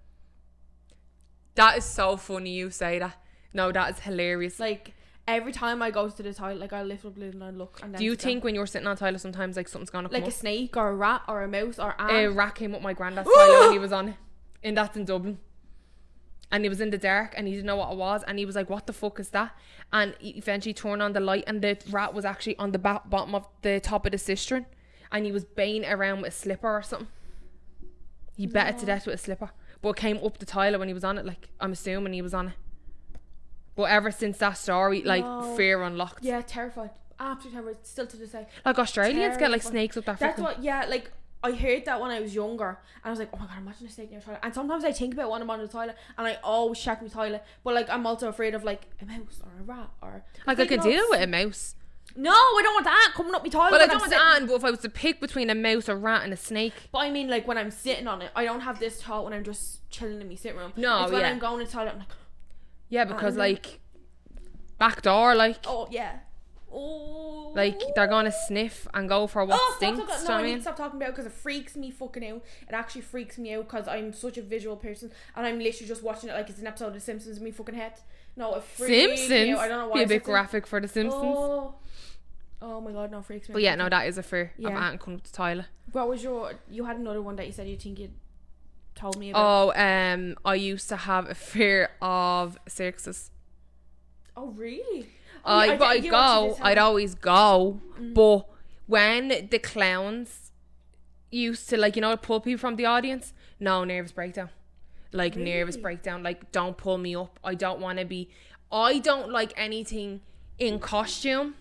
That is so funny you say that. No, that is hilarious. Like every time I go to the toilet, like I lift up the lid and I look. And then Do you it's gone. think when you're sitting on toilet sometimes like something's gonna come like a up? snake or a rat or a mouse or A ant? rat came up my granddad's toilet when he was on it. And that's in Dublin. And he was in the dark and he didn't know what it was and he was like, what the fuck is that? And he eventually turned on the light and the rat was actually on the ba- bottom of the top of the cistern and he was baying around with a slipper or something. He bet it to death with a slipper. But it came up the toilet when he was on it, like I'm assuming he was on it. But ever since that story, like No. fear unlocked. Yeah, terrified. Absolutely terrified. Still to this day. Like Australians get like Terrified. snakes up their That's freaking. what. Yeah, like I heard that when I was younger, and I was like, oh my god, imagine a snake in your toilet. And sometimes I think about when I'm on the toilet, and I always check my toilet. But like, I'm also afraid of like a mouse or a rat or. Like I you could know, deal with a mouse. No, I don't want that coming up my toilet. Well, I when don't I'm want sitting- that. But if I was to pick between a mouse, a rat, and a snake, But I mean, like when I'm sitting on it, I don't have this thought when I'm just chilling in my sitting room. No, it's when yeah. I'm going to the toilet. I'm like, yeah, because Um, like back door, like oh yeah, oh. like they're gonna sniff and go for what Oh, stop, stinks. stop, stop. do you No, know what I I need mean? to stop talking about it because it freaks me fucking out. It actually freaks me out because I'm such a visual person and I'm literally just watching it like it's an episode of The Simpsons in my fucking head. No, it freaks me Simpsons. out. I don't know why. Be a I bit said graphic for the Simpsons. Oh. oh my god, no, it freaks me But out. yeah, no, that is a fear of Yeah. ant coming up the toilet. What was your? You had another one that you said you think you told me about. Oh, um, I used to have a fear of circuses. Oh, really? Oh, I, yeah, but did- I'd you actually go, did tell I'd me. always go. Mm. But when the clowns used to, like, you know, pull people from the audience, no, nervous breakdown. Like, nervous Really? breakdown. Like, don't pull me up. I don't want to be. I don't like anything in costume.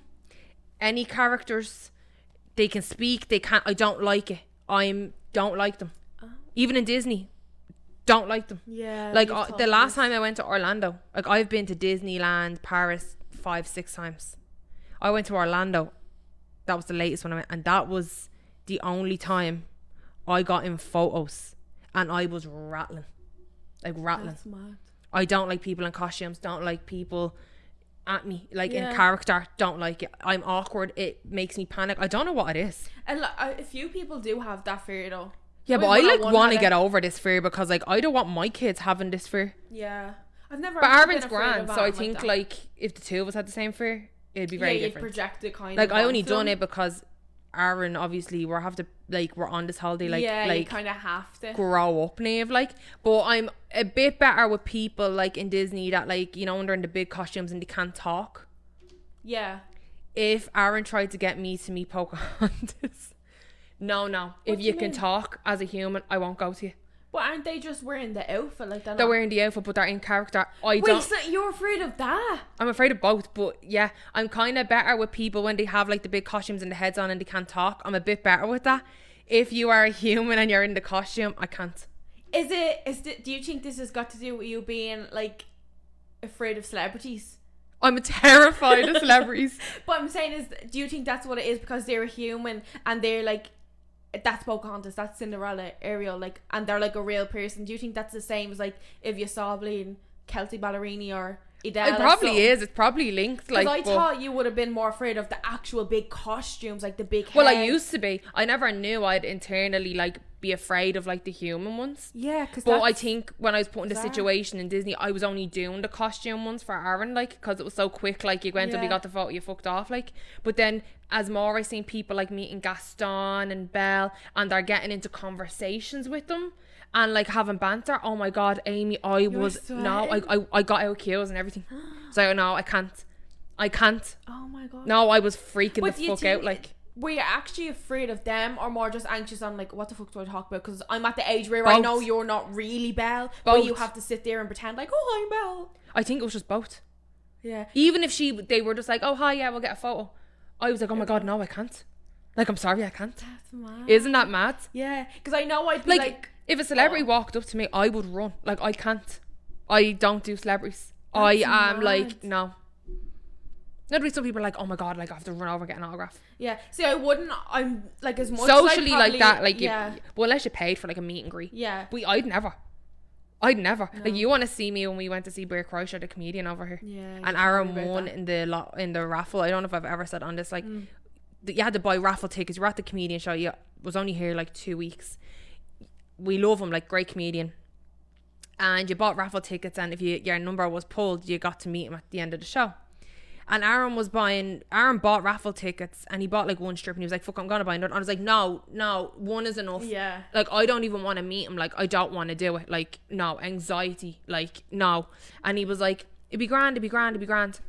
Any characters, they can speak, they can't. I don't like it. I don't like them. Oh. Even in Disney, don't like them. Yeah. Like uh, the last time I went to Orlando, like I've been to Disneyland, Paris five, six times. I went to Orlando. That was the latest one I went, and that was the only time I got in photos, and I was rattling, like rattling. That's mad. I don't like people in costumes. Don't like people at me, like Yeah. in character. Don't like it. I'm awkward. It makes me panic. I don't know what it is. And like, a few people do have that fear though. Yeah, I but mean, I like one-on-one want to had get it. over this fear because like I don't want my kids having this fear. Yeah, I've never. But actually Aaron's been afraid grand, of so I Aaron think that. like if the two of us had the same fear, it'd be very yeah, you'd different. project it kind Like of. I only onto done them. it because Aaron, obviously, we're have to like we're on this holiday, like yeah, you like kind of have to. grow up, Nave. Like, but I'm a bit better with people like in Disney that like you know they're in the big costumes and they can't talk. Yeah. If Aaron tried to get me to meet Pocahontas, no, no. if do you, you can mean? talk as a human, I won't go to you. But aren't they just wearing the outfit like that? They're wearing the outfit, but they're in character. I Wait, don't. so you're afraid of that? I'm afraid of both, but yeah, I'm kind of better with people when they have like the big costumes and the heads on and they can't talk. I'm a bit better with that. If you are a human and you're in the costume, I can't. Is it? Is it? Do you think this has got to do with you being like afraid of celebrities? I'm terrified of celebrities. But I'm saying is, do you think that's what it is because they're a human and they're like, that's Pocahontas, that's Cinderella, Ariel, like, and they're like a real person? Do you think that's the same as like if you saw bleeding Kelty Ballerini or Adele? It probably is. It's probably linked. Like, I but- thought you would have been more afraid of the actual big costumes, like the big. well, I heads. used to be. I never knew I'd internally like be afraid of like the human ones. Yeah, because But I think when I was put in the bizarre. situation in Disney, I was only doing the costume ones for Aaron, like, because it was so quick. Like, you went up, you Yeah. got the photo, you fucked off, like. But then, as more I seen people like meeting Gaston and Belle, and they're getting into conversations with them and like having banter. Oh my god, Amy, I You were was no, I, sweating? I I got out queues and everything. So no, I can't, I can't. Oh my god. No, I was freaking But the you fuck think- out, like. Were you actually afraid of them or more just anxious on like what the fuck do I talk about? Because I'm at the age where I Both. know you're not really Belle, but you Both. have to sit there and pretend like, oh, I'm Belle. I think it was just both. Yeah. Even if she, they were just like, oh hi, yeah, we'll get a photo. I was like, oh my god, no, I can't. Like, I'm sorry, I can't. That's mad. Isn't that mad? Yeah, because I know I'd be Like, like, if a celebrity oh. walked up to me, I would run. Like, I can't. I don't do celebrities. I That's am mad. like, no. Nobody. Some people are like, oh my god, like I have to run over and get an autograph. yeah. See, I wouldn't. I'm like as much Socially, as I like probably- that, like yeah, you, well, unless you paid for like a meet and greet. yeah. But I'd never. I'd never. No. Like, you want to see me when we went to see Bear Kreischer, the comedian over here. Yeah, you And told Aaron me about won that. in the lo- in the raffle. I don't know if I've ever said on this. Like, Mm. th- you had to buy raffle tickets. You were at the comedian show. You was only here like two weeks. We love him, like great comedian. And you bought raffle tickets, and if you, your number was pulled, you got to meet him at the end of the show. And Aaron was buying. Aaron bought raffle tickets, and he bought like one strip, and he was like, "Fuck, I'm gonna buy another." I was like, "No, no, one is enough." Yeah. Like, I don't even want to meet him. Like, I don't want to do it. Like, no, anxiety. Like, no. And he was like, it'd be grand, it'd be grand, it'd be grand.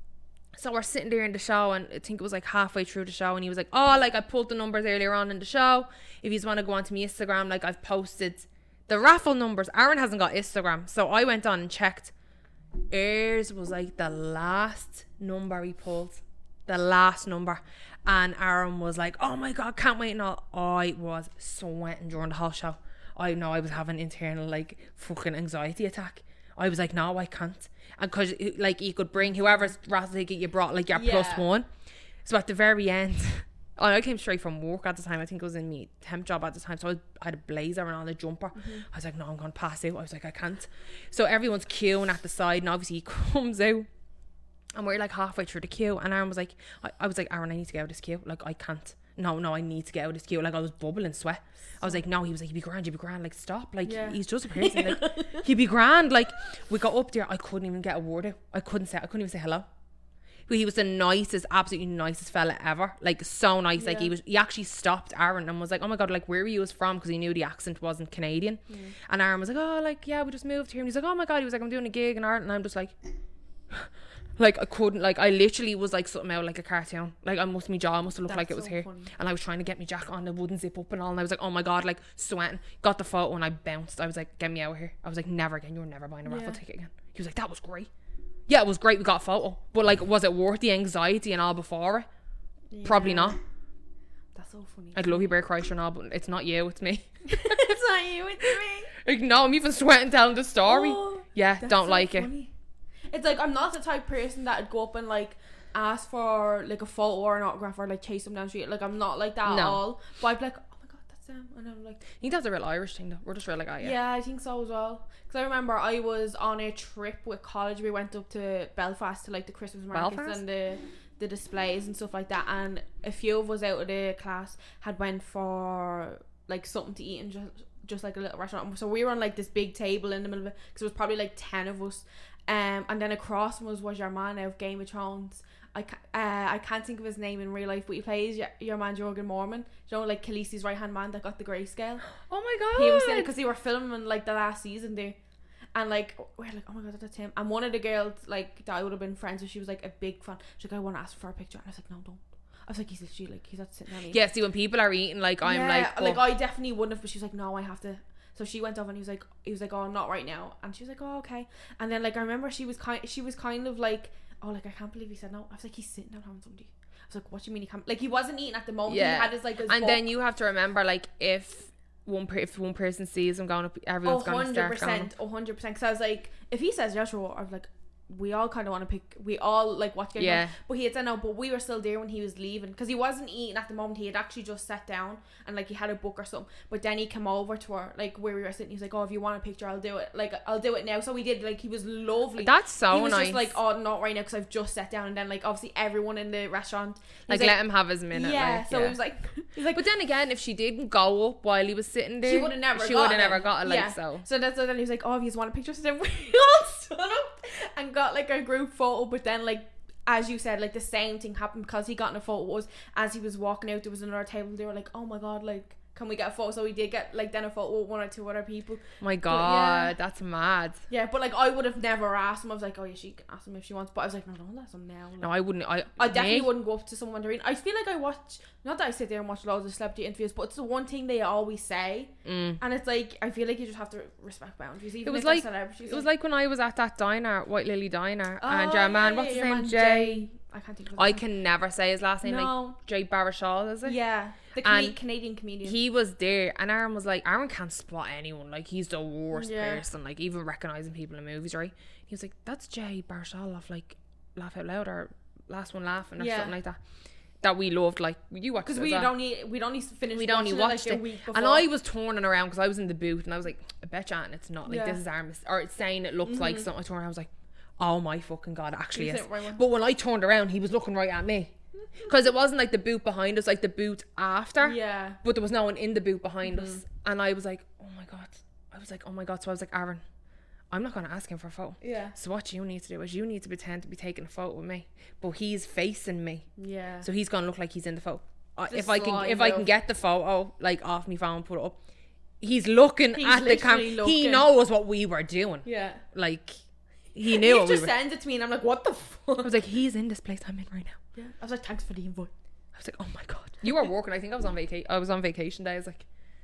So we're sitting there in the show, and I think it was like halfway through the show, and he was like, oh, like I pulled the numbers earlier on in the show. If you want to go onto my Instagram, like I've posted the raffle numbers. Aaron hasn't got Instagram. So I went on and checked. Ours was like the last number he pulled. The last number. And Aaron was like, oh my god, can't wait. And all. I was sweating during the whole show. I know I was having internal like fucking anxiety attack. I was like, no, I can't. And because like you could bring whoever's raffle ticket you brought, like your Yeah. plus one. So at the very end, I came straight from work at the time. I think it was in me temp job at the time. So I, was, I had a blazer and on a jumper. Mm-hmm. I was like, no, I'm going to pass out. I was like, I can't. So everyone's queuing at the side, and obviously he comes out, and we're like halfway through the queue, and Aaron was like, I, I was like, Aaron, I need to get out of this queue. Like, I can't. No, no, I need to get out of this queue. Like, I was bubbling sweat. I was like, no. He was like, you'd be grand, you'd be grand. Like, stop. Like, Yeah. he's just a person. Like, he'd be grand. Like, we got up there. I couldn't even get a word out. I couldn't say. I couldn't even say hello. But he was the nicest, absolutely nicest fella ever. Like, so nice. Like, Yeah. he was. He actually stopped Aaron and was like, oh my god, like, where were you from? Because he knew the accent wasn't Canadian. Mm. And Aaron was like, oh, like, yeah, we just moved here. And he's like, oh my god. He was like, I'm doing a gig in art. And I'm just like. Like, I couldn't, like, I literally was like something out like a cartoon. Like, I must, my jaw must have looked That's like it was so here. funny. And I was trying to get my jacket on, it wouldn't zip up and all. And I was like, oh my god, like, sweating. Got the photo and I bounced. I was like, get me out of here. I was like, never again. You're never buying a raffle Yeah. ticket again. He was like, that was great. Yeah, it was great. We got a photo, but like, was it worth the anxiety and all before it? Yeah. Probably not. That's so funny. I'd love you, Bear Kreischer, and all, but it's not you. It's me. It's not you, it's me. Like, no, I'm even sweating telling the story. Oh, yeah, that's don't so like it. funny. It's like I'm not the type of person that'd go up and like ask for like a photo or an autograph or like chase them down the street. Like I'm not like that No. at all. But I'd be like, oh my god, that's them, and I'm like, I think that's a real Irish thing, though. We're just real like, oh, yeah. yeah, I think so as well. Because I remember I was on a trip with college. We went up to Belfast to like the Christmas markets Belfast? and the the displays and stuff like that. And a few of us out of the class had went for like something to eat and just just like a little restaurant. So we were on like this big table in the middle of it because it was probably like ten of us. Um, and then across from us was your man out of Game of Thrones. I, ca- uh, I can't think of his name in real life, but he plays your, your man Jorgen Mormon. You know, like Khaleesi's right hand man that got the grayscale. Oh my god. He was there because they were filming like the last season there, and like we're like, oh my god, that's him. And one of the girls like that I would have been friends with, she was like a big fan. She's like, I want to ask for a picture, and I was like, no, don't. I was like, he's literally like, he's not sitting on me. Yeah, see, when people are eating, like, I'm yeah, like, oh. like I definitely wouldn't have, but she was like, no, I have to. So she went off and he was like, he was like, oh, not right now. And she was like, oh, okay. And then like I remember she was kind, she was kind of like, oh, like I can't believe he said no. I was like, he's sitting down having something. I was like, what do you mean he can't? Like he wasn't eating at the moment. Yeah. He had his like his and book. then you have to remember, like, if one per- if one person sees him going up, everyone's going to start going up. one hundred percent. Because I was like, if he says yes, or I was like, we all kind of want to pick, we all like watch Game Yeah. of Thrones. But he had said no, but we were still there when he was leaving because he wasn't eating at the moment. He had actually just sat down and like he had a book or something. But then he came over to her, like where we were sitting. He was like, oh, if you want a picture, I'll do it. Like, I'll do it now. So we did. Like, he was lovely. That's so He was nice. just like, oh, not right now because I've just sat down. And then like obviously everyone in the restaurant, he was Like, let him have his minute. yeah. like, So yeah. he was like, he was like, But then again, if she didn't go up while he was sitting there, she would have never she got would have it. never got it, like, Yeah. so. So that's so then he was like, oh, if you want a picture, so then we all stood up and got like a group photo. But then like, as you said, like the same thing happened because he got in a photo. Was as he was walking out, there was another table. They were like, oh my god, like, can we get a photo? So we did get like then a photo with one or two other people. My god, that's mad. Yeah, but like I would have never asked him. I was like, oh yeah, she can ask him if she wants. But I was like, no, don't ask him now. Like, No, I wouldn't. I, I definitely me? wouldn't go up to someone during. I feel like I watch, not that I sit there and watch loads of celebrity interviews, but it's the one thing they always say, Mm. and it's like I feel like you just have to respect boundaries. Even It was if they're like celebrities. it was like when I was at that diner, White Lily Diner, and Oh, your man, yeah, what's yeah, his your name, man Jay. I can't think of his I name. can never say his last name. No. Like Jay Baruchel, is it? Yeah, the And Cana- Canadian comedian. He was there, and Aaron was like, Aaron can't spot anyone. Like, he's the worst Yeah. person. Like, even recognizing people in movies, right? He was like, that's Jay Baruchel off like Laugh Out Loud or Last One Laughing or Yeah. something like that. That we loved. Like, you watched because it we as had well. only we'd only finished We'd only watching watched it, like, it, a week before. and I was turning around because I was in the booth, and I was like, I bet you, and it's not like Yeah. this is our mis- or it's saying it looks like something. I turned around, I was like, oh my fucking god, it actually Is is. it right one? But when I turned around, he was looking right at me because it wasn't like the boot behind us, like the boot after. Yeah. But there was no one in the boot behind us, and I was like, oh my god. I was like, oh my god. So I was like, Aaron, I'm not going to ask him for a photo. Yeah. So what you need to do is you need to pretend to be taking a photo with me, but he's facing me, Yeah. so he's going to look like he's in the photo. Uh, Just if I can, slide if I can off. get the photo like off my phone, put it up. He's looking He's at the camera. literally He looking. knows what we were doing. Yeah. Like he knew He what we just were. sent it to me, and I'm like, what the fuck? I was like, he's in this place I'm in right now. Yeah. I was like, thanks for the invite. I was like, oh my god. You were working. I think I was on vacation. I was on vacation day. I was like,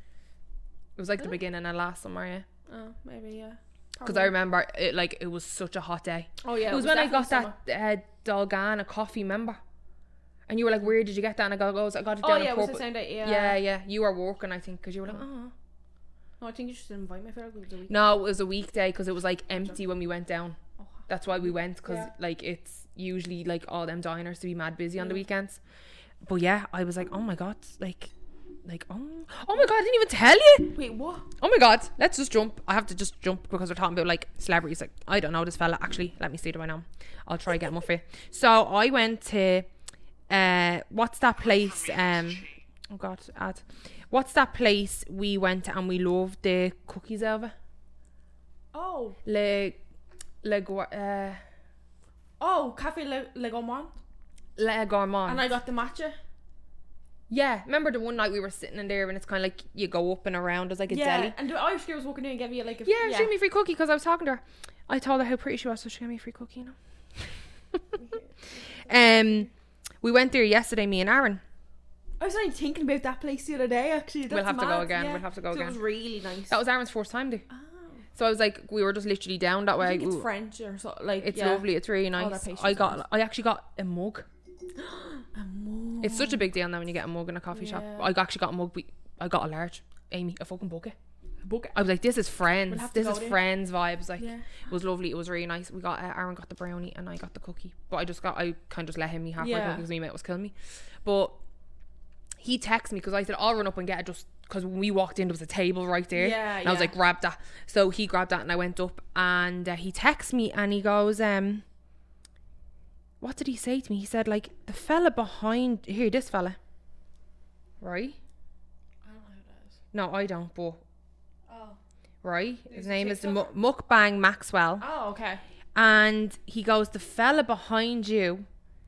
it was like the Really? beginning of last summer, yeah. Oh, maybe yeah. Because I remember it like it was such a hot day. Oh yeah. It was, when I got that uh, Dalgana coffee, remember? And you were like, where did you get that? And I go, goes, I got it down Oh in yeah, it was purple. the same day. Yeah. Yeah, yeah. You were working, I think, because you were like, oh. No, I think you should invite me. I feel like it was a week. No, it was a weekday because it was like empty when we went down. Oh. That's why we went, because Yeah. like it's usually like all them diners to be mad busy on the Yeah. weekends. But yeah, I was like, oh my god, like, like oh, oh my god, I didn't even tell you. Wait, what? Oh my god, let's just jump. I have to just jump because we're talking about like celebrities. Like, I don't know this fella. Actually, let me see do I know him. I'll try get him up for you. So I went to uh what's that place? Um oh god, ad. What's that place we went to and we loved the cookies over? Oh. Le Le Gua- uh Oh, Cafe Le, Le Gourmand. Le Gourmand. And I got the matcha. Yeah, remember the one night we were sitting in there and it's kind of like you go up and around. It's like a Yeah. deli. And the Irish girl was walking in and gave you like a Yeah, she gave me a free cookie because I was talking to her. I told her how pretty she was, so she gave me a free cookie, you know. um, we went there yesterday, me and Aaron. I was only thinking about that place the other day. Actually, We'll That's have to go mad, again, yeah. we'll have to go So again. It was really nice. That was Aaron's first time there. Oh. So I was like, we were just literally down that way. I think it's Ooh. French or so. Like It's yeah. lovely. It's really Oh, their nice. pastries I are got. nice. I actually got a mug. A mug. It's such a big deal now when you get a mug in a coffee shop. Yeah. I actually got a mug. We, I got a large. Amy, a fucking bucket. A bucket. I was like, this is friends. We'll have to This go is there. friends vibes. Like, Yeah. it was lovely. It was really nice. We got uh, Aaron got the brownie and I got the cookie. But I just got. I kind of just let him eat halfway Yeah. because my mate was killing me. But he texted me because I said I'll run up and get it just because when we walked in there was a table right there. Yeah, and I was yeah. like, grab that. So he grabbed that and I went up and uh, he texts me and he goes, um, what did he say to me? He said like the fella behind here, this fella, right? I don't know who that is. No, I don't. But Oh. right, He's his a name is TikToker? Mu- Mukbang Maxwell. Oh, okay. And he goes, the fella behind you,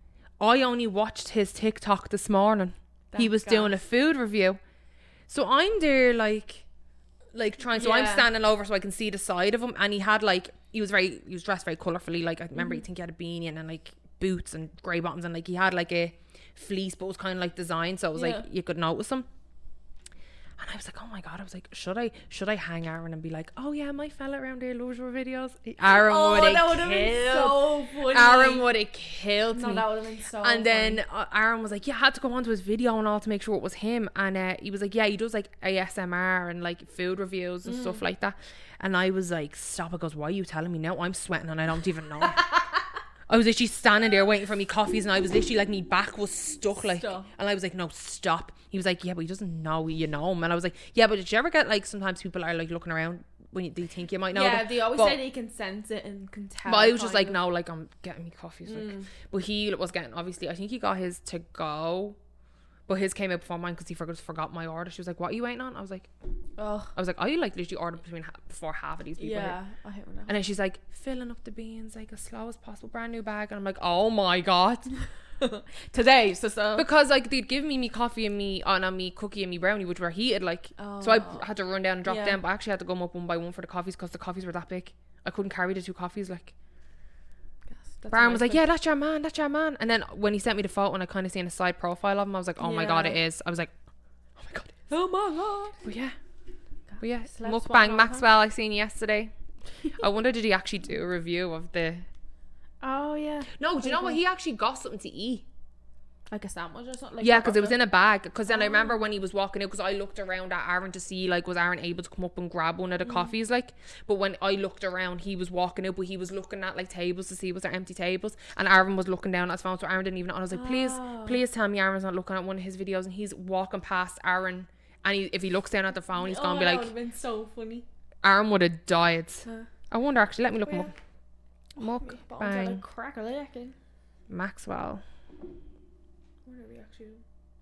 I only watched his TikTok this morning. he That's was doing a gas. food review. So I'm there like like trying so I'm Yeah. standing over so I can see the side of him, and he had like he was very he was dressed very colourfully. Like I remember Mm-hmm. I think he had a beanie and, and like boots and grey bottoms, and like he had like a fleece but it was kind of like designed, so it was Yeah. like you could notice him. And I was like, oh my god, I was like, should I should I hang Aaron and be like, oh yeah, my fella around here loves your videos? Aaron Oh, would that have would have been killed. so funny. Aaron would have killed No, me. that would have been so. And then funny. uh, Aaron was like, yeah, I had to go onto his video and all to make sure it was him. And uh, he was like, yeah, he does like A S M R and like food reviews and Mm. stuff like that. And I was like, stop. It goes, why are you telling me now? I'm sweating and I don't even know. I was literally standing there waiting for me coffees, and I was literally like, my back was stuck, like, Stuck. and I was like, no, stop. He was like, yeah, but he doesn't know you know him. And I was like, yeah, but did you ever get like sometimes people are like looking around when you, they think you might know yeah, them? they always But- say they can sense it and can tell. But I was just kind like, of. no, like I'm getting me coffees. Like, Mm. but he was getting obviously. I think he got his to go, but his came out before mine because he forgot forgot my order. She was like, "What are you waiting on?" I was like, Ugh. "I was like, I like literally ordered between ha- before half of these people." Yeah, Here. I hate when that. And then she's like, filling up the beans like as slow as possible, brand new bag, and I'm like, "Oh my god!" Today, so so. Because like they'd give me me coffee and me on uh, me cookie and me brownie, which were heated, like. So I Oh. had to run down and drop Yeah. them, but I actually had to go up one by one for the coffees because the coffees were that big. I couldn't carry the two coffees, like. That's Brian a was nice like, yeah, that's your man, that's your man. And then when he sent me the photo and I kind of seen a side profile of him, I was like, oh my god, Yeah. it is. I was like, oh my god. it is. Oh my god. But yeah, but yeah, Celeb Mukbang swap Maxwell, I seen yesterday. I wonder did he actually do a review of the? Oh yeah. No, do you know what? He actually got something to eat. Like a sandwich or something. Like Yeah, that, because it was or in a bag. Because then I Oh. remember when he was walking out, because I looked around at Aaron to see like was Aaron able to come up and grab one of the Mm. coffees, like. But when I looked around, he was walking out, but he was looking at like tables to see was there empty tables, and Aaron was looking down at his phone, so Aaron didn't even. I was like, please, Oh. please tell me Aaron's not looking at one of his videos, and he's walking past Aaron, and he, if he looks down at the phone, he's Oh, gonna be that like, would have been so funny. Aaron would have died. Huh. I wonder actually. Let me look Oh, him yeah. up. Mukbang Crack a leg in. Maxwell. What are we actually doing?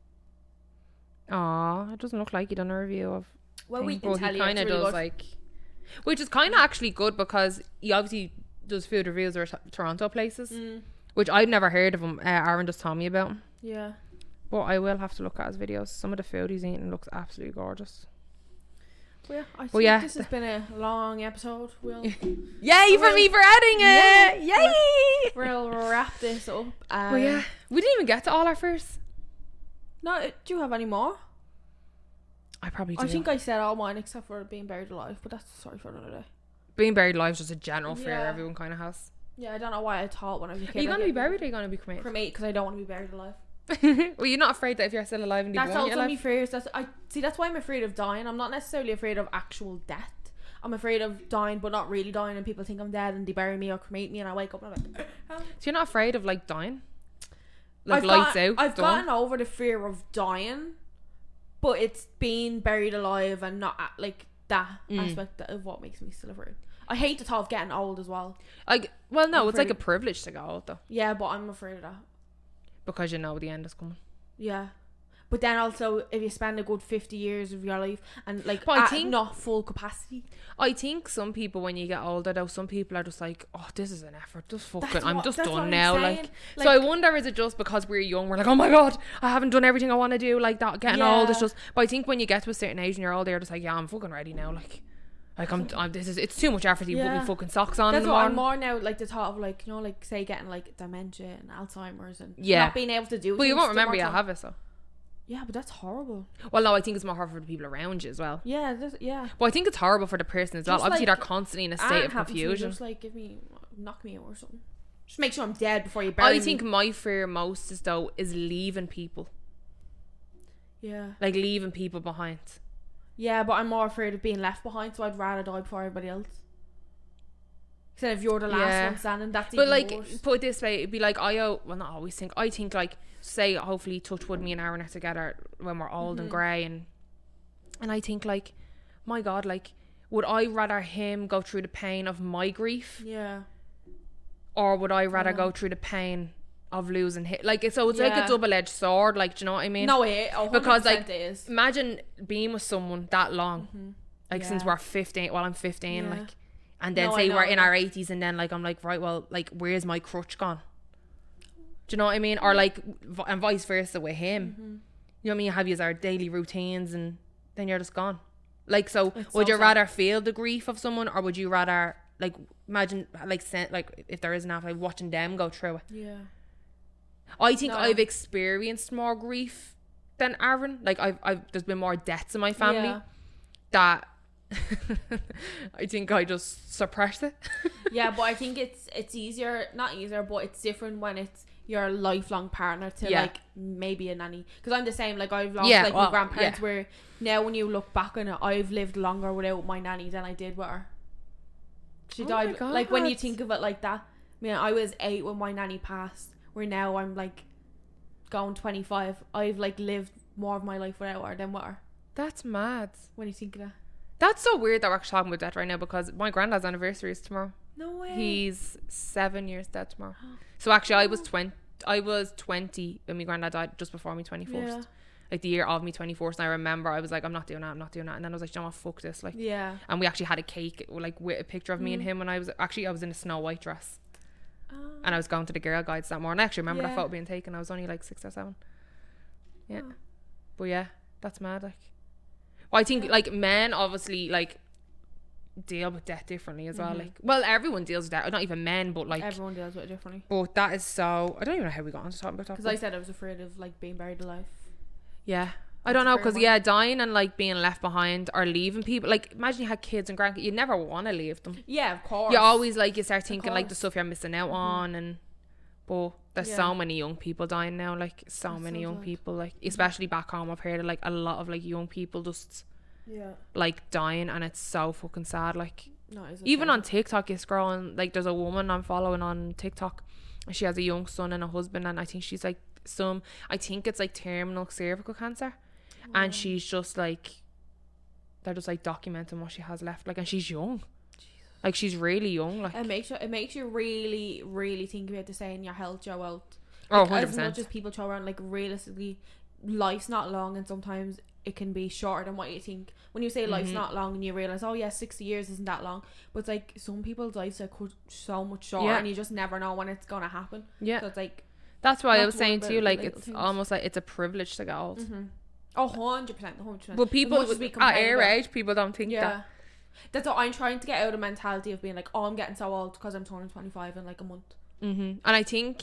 Aw, it doesn't look like he done a review of. Well, we thing, can but tell he you. kind It's of really does good. like, which is kind of actually good because he obviously does food reviews or t- Toronto places, Mm, which I'd never heard of him. Uh, Aaron just told me about him, yeah. but I will have to look at his videos. Some of the food he's eating looks absolutely gorgeous. Well, yeah, I think Well, yeah, this has been a long episode. We'll Yay for Well, me for editing it! yeah. Yay! we'll wrap this up. Um, But yeah, we didn't even get to all our first. No, do you have any more? I probably do. I think I said all mine except for being buried alive, but that's sorry for another day. being buried alive is just a general fear Yeah. everyone kind of has. Yeah, I don't know why I thought when I was a kid. Are you I'd gonna be get buried or are you gonna be cremated? cremate because I don't want to be buried alive. Well, you're not afraid that if you're still alive and you That's want also you me alive? fears. That's I see. That's why I'm afraid of dying. I'm not necessarily afraid of actual death. I'm afraid of dying, but not really dying, and people think I'm dead, and they bury me or cremate me, and I wake up and I'm like, "Oh." So you're not afraid of like dying? Like I've lights got- out? I've done? gotten over the fear of dying, but it's being buried alive and not at, like that Mm. aspect of what makes me still afraid. I hate the thought of getting old as well. Like, well, no, I'm it's like a afraid- privilege to go out though, Yeah, but I'm afraid of that. because you know the end is coming. Yeah. But then also, if you spend a good fifty years of your life and like But I at think- not full capacity, I think some people, when you get older, though, some people are just like, "Oh, this is an effort. Just fucking, That's I'm what- just that's what done I'm now." saying. Like, Like- so I wonder, is it just because we're young? We're like, "Oh my god, I haven't done everything I want to do." Like that, getting old. It's Yeah. just. But I think when you get to a certain age and you're older, you're just like, "Yeah, I'm fucking ready now." Like, like I'm, I'm. This is. It's too much effort. You put Yeah. me fucking socks on. that's in the what I'm morning. more now. Like the thought of like you know, like say getting like dementia and Alzheimer's and Yeah. not being able to do. Well, you things won't the remember more you time- have it, so. Yeah, but that's horrible. Well, no, I think it's more horrible for the people around you as well. Yeah, this, yeah. But I think it's horrible for the person as well. Just Obviously, like, they're constantly in a state Aaron of happened to me, confusion. Just like give me, knock me out or something. Just make sure I'm dead before you bury I me. think my fear most is though is leaving people, Yeah. like leaving people behind. Yeah, but I'm more afraid of being left behind, so I'd rather die before everybody else. Except if you're the last Yeah. one standing, that's But even like, worse. put it this way, it'd be like I oh, well not always think. I think like say hopefully touch wood, me and Aaron are together when we're old Mm-hmm. and grey, and and I think like, my God, like would I rather him go through the pain of my grief, Yeah. or would I rather Yeah. go through the pain of losing him? Like it's so it's like Yeah. a double edged sword. Like, do you know what I mean? No, it oh, Because, like, it is. Imagine being with someone that long, Mm-hmm. like since Yeah. we're fifteen. Well, I'm fifteen, Yeah. like, and then No, I say know, we're in yeah. our eighties, and then like I'm like, right, well, like where's my crutch gone? Do you know what I mean? Or like, v- and vice versa with him. Mm-hmm. You know what I mean? You have your our daily routines, and then you're just gone. Like, so It's would so you sad. rather feel the grief of someone, or would you rather like imagine like sen- like if there is enough, like watching them go through it? Yeah. I think No. I've experienced more grief than Aaron. Like I've, I've there's been more deaths in my family Yeah. that I think I just suppressed it. Yeah, but I think it's it's easier, not easier, but it's different when it's your lifelong partner to Yeah. like maybe a nanny. Because I'm the same. Like I've lost Yeah, like well, my grandparents. yeah. Where now when you look back on it, I've lived longer without my nanny than I did with her. She Oh my died. Like when you God. think of it like that. I mean, I was eight when my nanny passed. Where now I'm like going twenty-five. I've like lived more of my life without her than with her. That's mad. When you think of that. That's so weird that we're actually talking about that right now, because my granddad's anniversary is tomorrow. No way. He's seven years dead tomorrow. So actually, I was twenty. I was twenty when my granddad died, just before me twenty-first. Yeah. Like the year of me twenty-first. And I remember I was like, I'm not doing that. I'm not doing that. And then I was like, you know what? Fuck this. Like, Yeah. and we actually had a cake like with a picture of me and him when I was actually I was in a Snow White dress, Oh. and I was going to the Girl Guides that morning. I actually remember Yeah. that photo being taken. I was only like six or seven. Yeah. Oh. But yeah, that's mad. Like, well, I think like men obviously like deal with death differently as well. Mhm. Like, well, everyone deals with that. Not even men, but like, Everyone deals with it differently. but that is so. I don't even know how we got on to talking about that. Because I said I was afraid of like being buried alive. Yeah. I That's don't a know, fair because one. yeah, dying and like being left behind or leaving people. Like, imagine you had kids and grandkids, you never want to leave them. Yeah, of course. You always like you start thinking like the course. stuff you're missing out on, and but there's Yeah. so many young people dying now. Like so That's many so young sad. people, like especially back home. I've heard of, like a lot of like young people just Yeah. like dying, and it's so fucking sad. Like No, it's even on terrible. TikTok, you're scrolling, like there's a woman I'm following on TikTok, and she has a young son and a husband, and I think she's like some I think it's like terminal cervical cancer, and she's just like they're just like documenting what she has left, like, and she's young, like she's really young, like It makes you, it makes you really, really think about the saying your health, your wealth. oh Like, one hundred as much percent. as people throw around, like realistically, life's not long, and sometimes it can be shorter than what you think. When you say life's Mhm. not long, and you realize, oh yeah, sixty years isn't that long, but it's like some people's lives are cut so much shorter, Yeah. and you just never know when it's gonna happen. Yeah, So it's like, that's why I not was to worry saying about to you, the like little it's things. almost like it's a privilege to get old. mm-hmm. oh, one hundred percent, one hundred percent. But people As much as we at complain our about- age, people don't think Yeah. that. That's what I'm trying to get out of the mentality of being like, oh, I'm getting so old because I'm turning twenty-five in like a month. hmm And I think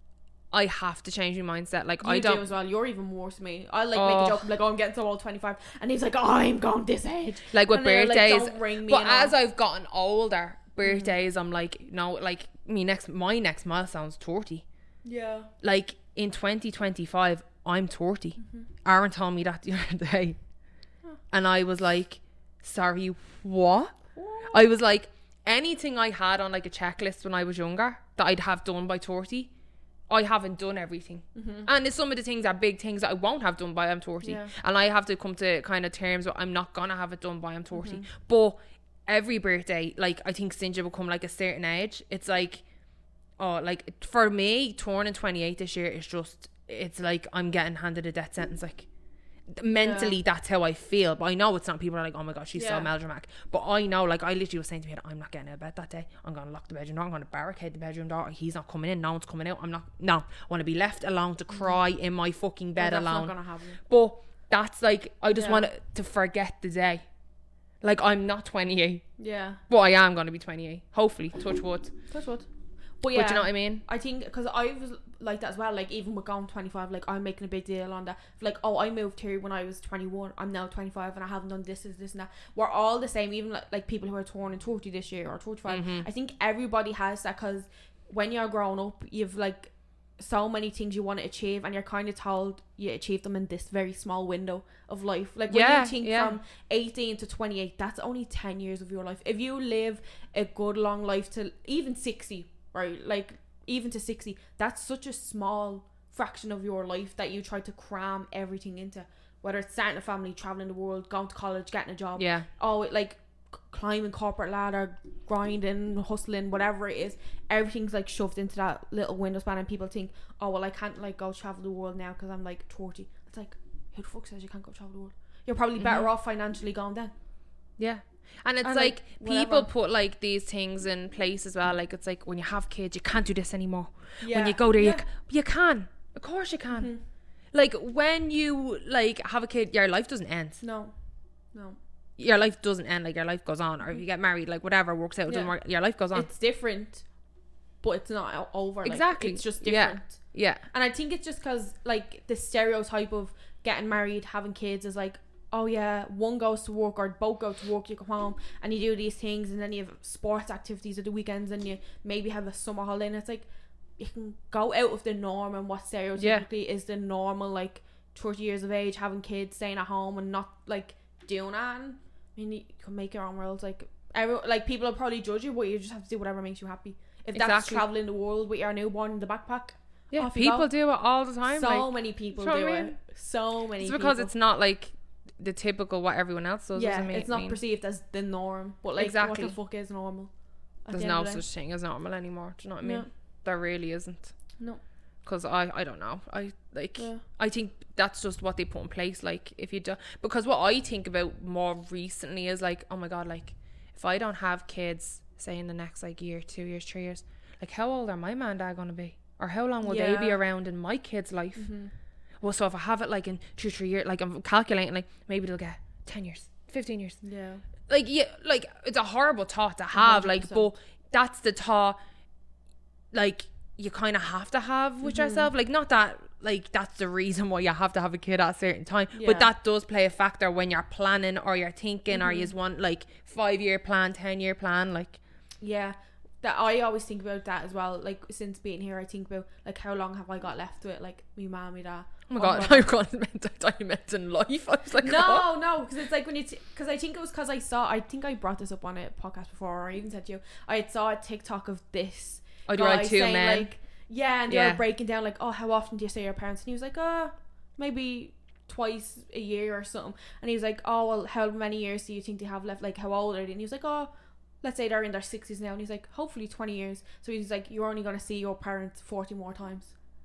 I have to change my mindset. Like You I don't. do as well. You're even worse than me. I like make Oh. a joke, I'm like, oh, I'm getting so old, twenty-five, and he's like, oh, I'm gone this age. Like with And they're like, birthdays, don't ring me but and as all. I've gotten older, birthdays, I'm like, no, like me next, my next milestone's thirty. Yeah. Like in twenty twenty-five, I'm thirty. Mm-hmm. Aaron told me that the other day, and I was like, sorry, what? I was like, anything I had on like a checklist when I was younger that I'd have done by thirty, I haven't done everything. Mm-hmm. And it's some of the things are big things that I won't have done by I'm thirty. Yeah. And I have to come to kind of terms with I'm not gonna have it done by I'm thirty. Mm-hmm. But every birthday, like I think since you become like a certain age, it's like, oh, like for me, turning twenty-eight this year is just, it's like I'm getting handed a death sentence. Like mentally, Yeah. that's how I feel. But I know it's not. People are like, oh my god, she's so Yeah. melodramatic. But I know, like I literally was saying to me, I'm not getting out of bed that day. I'm gonna lock the bedroom door. I'm gonna barricade the bedroom door. He's not coming in. No one's coming out. I'm not. No, I want to be left alone to cry in my fucking bed That's alone. not gonna happen. But that's like, I just Yeah. want to forget the day. Like I'm not twenty-eight, Yeah. but I am gonna be twenty-eight. Hopefully, touch wood. Touch wood. But yeah, But you know what I mean? I think because I was like that as well. Like even with going twenty-five, like I'm making a big deal on that. Like, oh, I moved here when I was twenty-one. I'm now twenty-five, and I haven't done this, this, this, and that. We're all the same. Even like, like people who are turning thirty this year or thirty-five. Mm-hmm. I think everybody has that because when you're growing up, you've like so many things you want to achieve, and you're kind of told you achieve them in this very small window of life. Like when Yeah, you think yeah. from eighteen to twenty-eight, that's only ten years of your life. If you live a good long life to even sixty, right? Like even to sixty, that's such a small fraction of your life that you try to cram everything into, whether it's starting a family, traveling the world, going to college, getting a job. Yeah. Oh, it, like c- climbing corporate ladder, grinding, hustling, whatever it is, everything's like shoved into that little window span, and people think, oh well, I can't like go travel the world now because I'm like thirty. It's like, who the fuck says you can't go travel the world? You're probably better Mhm. off financially going then. Yeah. And it's And, like, like, people whatever. put like these things in place as well. Like it's like when you have kids, you can't do this anymore. Yeah. When you go there, Yeah. you, c- you can. Of course you can. Mhm. Like when you like have a kid, your life doesn't end. No, no, Your life doesn't end. Like your life goes on. Or if you get married, like whatever works out, it doesn't Yeah. work. Your life goes on. it's different, but it's not o- over. Like, Exactly. it's just Yeah. different. Yeah. And I think it's just because like the stereotype of getting married, having kids is like, oh yeah, one goes to work or both go to work, you come home and you do these things, and then you have sports activities at the weekends, and you maybe have a summer holiday, and it's like you can go out of the norm and what stereotypically is the normal, like thirty years of age, having kids, staying at home and not like doing that. And, I mean, you can make your own world. Like every, like people will probably judge you, but you just have to do whatever makes you happy. If that's Exactly. traveling the world with your newborn in the backpack, Yeah. off you People go. do it all the time. so like, many people you know do what I it. mean? So many. it's because people. it's not like the typical what everyone else does. yeah, doesn't mean, it's not mean perceived as the norm. But like, Exactly. what the fuck is normal? At there's the no end of the such thing as normal anymore. Do you know what I mean? No. There really isn't. No. Because I, I don't know. I like. Yeah. I think that's just what they put in place. Like if you do, because what I think about more recently is like, oh my god, like if I don't have kids, say in the next like year, two years, three years, like how old are my man and dad gonna be, or how long will they be Yeah. around in my kid's life? Mm-hmm. Well, so if I have it like in two, three years, like I'm calculating, like maybe they'll get ten years, fifteen years. Yeah. Like yeah, like it's a horrible thought to have. one hundred Like, but that's the thought. Like you kind of have to have with Mm-hmm. yourself. Like not that. Like that's the reason why you have to have a kid at a certain time. Yeah. But that does play a factor when you're planning or you're thinking or Mm-hmm. you just want like five year plan, ten year plan. Like Yeah. That I always think about that as well. Like since being here, I think about like how long have I got left with like me mom, me dad. oh my Oh god, my I've got meant in life. I was like, No, no, because it's like when you, because t- I think it was because I saw, I think I brought this up on a podcast before, or I even said to you, I had saw a TikTok of this I do guy like two saying men. like, yeah, and they Yeah. were breaking down like, oh, how often do you see your parents? And he was like, oh, maybe twice a year or something. And he was like, oh, well, how many years do you think they have left? Like, how old are they? And he was like, oh, let's say they're in their sixties now. And he's like, hopefully twenty years. So he's like, you're only going to see your parents forty more times.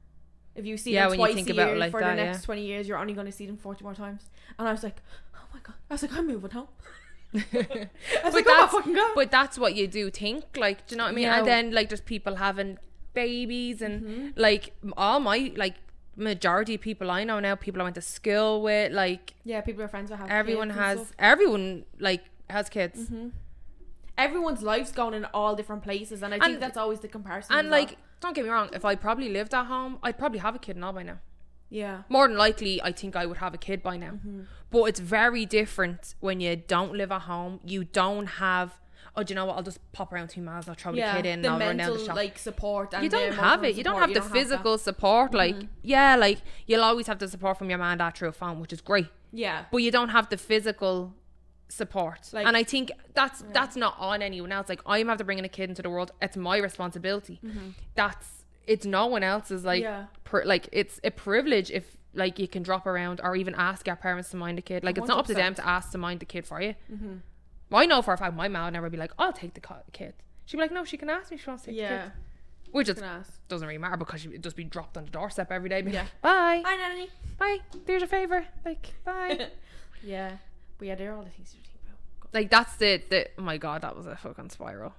If you see Yeah, them when you twice think a about year it like for that, the next yeah. twenty years, you're only going to see them forty more times. And I was like, oh my god. I was like, I'm moving home. I was But like, oh, that's- fucking go. But that's what you do think, like, do you know what I mean? Yeah. And then like there's people having babies and Mhm. like all my like majority of people I know now, people I went to school with, like Yeah, people are friends with have everyone kids and has stuff. everyone like has kids. Mhm. Everyone's life's going in all different places, and I think And- that's always the comparison. And as well. like, don't get me wrong, if I probably lived at home, I'd probably have a kid now by now. yeah, More than likely, I think I would have a kid by now. Mm-hmm. But it's very different when you don't live at home. You don't have, oh, do you know what? I'll just pop around two miles, I'll throw yeah, the kid in, the and I'll run mental down the shop. like support. And You the don't have emotional it. You don't support, have the that. physical support. Like, Mhm. yeah, like you'll always have the support from your man and dad through a phone, which is great. Yeah, But you don't have the physical support. Like- and I think that's Yeah. that's not on anyone else. Like, I'm after bringing a kid into the world. It's my responsibility. Mhm. That's it's no one else's. Like, yeah, per, like it's a privilege if like you can drop around or even ask your parents to mind a kid. Like, it's not up to them to ask to mind the kid for you. mm-hmm. Well, I know for a fact my mom would never be like, I'll take the co- kid. She'd be like, no, she can ask me if she wants to take the yeah. kid. Which is, Can ask. doesn't really matter because she'd just be dropped on the doorstep every day. Be Yeah. like, bye. Hi, Nanny. Bye. There's your favour. Like, bye. Yeah, but yeah, they're all the things you think about. Like, that's the, the, oh my god, that was a fucking spiral.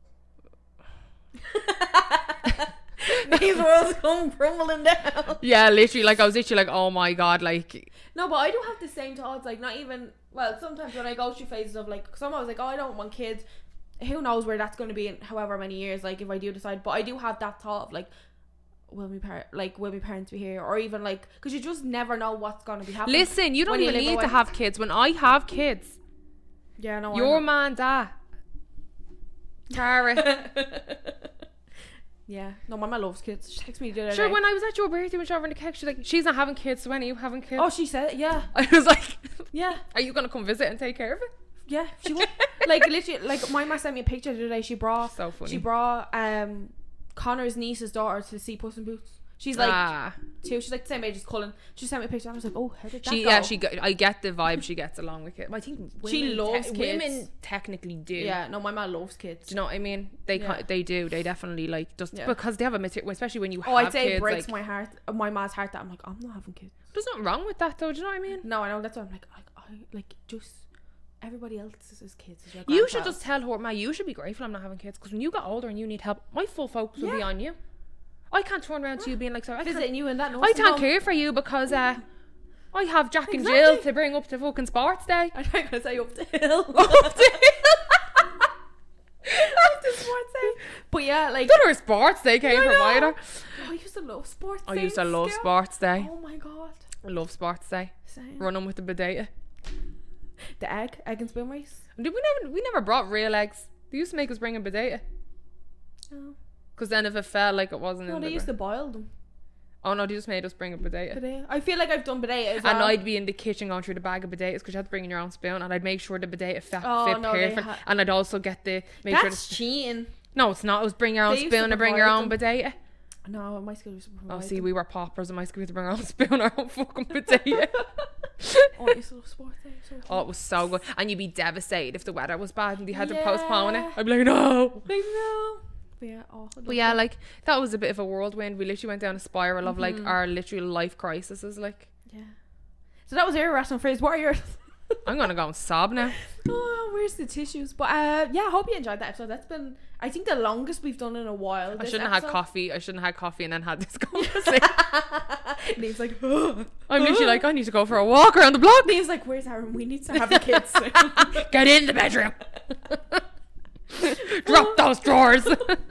These worlds come crumbling down. Yeah, literally, like, I was literally like, oh my god, like, No, but I do have the same thoughts. Like, not even, well, sometimes when I go through phases of like, some I was like, oh, I don't want kids. who knows where that's going to be in however many years, like if I do decide. But I do have that thought of like, will my par- like will my parents be here, or even like, because you just never know what's going to be happening. Listen, you don't when you even live need away. to have kids. When I have kids, Yeah, no. your I'm man, dad, Tara. Yeah, no, my mum loves kids. She texted me the other Sure, day. when I was at your birthday, when she over in the cake, she's like, she's not having kids, so when are you having kids? Oh, she said, yeah, I was like, yeah, are you going to come visit and take care of it? yeah. She would like literally like my mum sent me a picture the other day. She brought So funny. she brought um Connor's niece's daughter to see Puss in Boots. She's like ah. two. She's like the same age as Cullen. She sent me a picture. And I was like, oh, how did that She, go? yeah, she. Go- I get the vibe she gets along with kids. I think women She loves te- kids. Women technically do. Yeah, no, my mum loves kids. Do you know what I mean? They Yeah. ca- they do. They definitely like just Yeah. because they have a material, especially when you Oh, have I'd say kids. it breaks like, my heart, uh, my mom's heart that I'm like, I'm not having kids. there's nothing wrong with that, though. Do you know what I mean? No, I know that's why I'm like, I, I like just everybody else's kids is your You should grandchild. just tell her, Ma, you should be grateful I'm not having kids because when you get older and you need help, my full focus will be Yeah. on you. I can't turn around to you being like, sorry, I can't, visiting you in that. I nursing can't home. care for you because uh, I have Jack and Jill Exactly. to bring up to fucking sports day. I'm not gonna say up the hill. Up the Up the sports day. But yeah, like Don't know where sports day came I from know. either. Oh, I used to love sports. I day used to in love school. sports day. Oh my god. I love sports day. Same. Running with the potato. The egg, egg and spoon race. Did we never we never brought real eggs. They used to make us bring a potato. Oh. Because then if it fell like it wasn't No, in they the used to boil them. Oh no, they just made us bring a potato. Potato. I feel like I've done potatoes. And well. I'd be in the kitchen going through the bag of potatoes because you had to bring in your own spoon, and I'd make sure the potato fit, Oh, fit no, they perfect. ha- And I'd also get the make sure. That's The, cheating. no, it's not. It was bring your own They used to spoon and bring your provide own them. potato. No, my school used to Oh, provide see, them. we were paupers in my school. We had to bring our own spoon, our own fucking potato. Oh, I used to love sports day. So Oh, it was so good. And you'd be devastated if the weather was bad and they had to Yeah. postpone it. I'd be like, no. Like, no. But yeah, oh, I But love yeah, that. like that was a bit of a whirlwind. We literally went down a spiral of like Mhm. our literal life crises. Like, Yeah. So that was your wrestling phrase. What are yours? I'm gonna go and sob now. Oh, where's the tissues? But uh, yeah, I hope you enjoyed that episode. That's been, I think, the longest we've done in a while. I this shouldn't have had episode. coffee. I shouldn't have had coffee and then had this conversation. Nave's like, I'm literally like, I need to go for a walk around the block. Nave's like, where's Aaron? We need to have the kids. Get in the bedroom. Drop those drawers.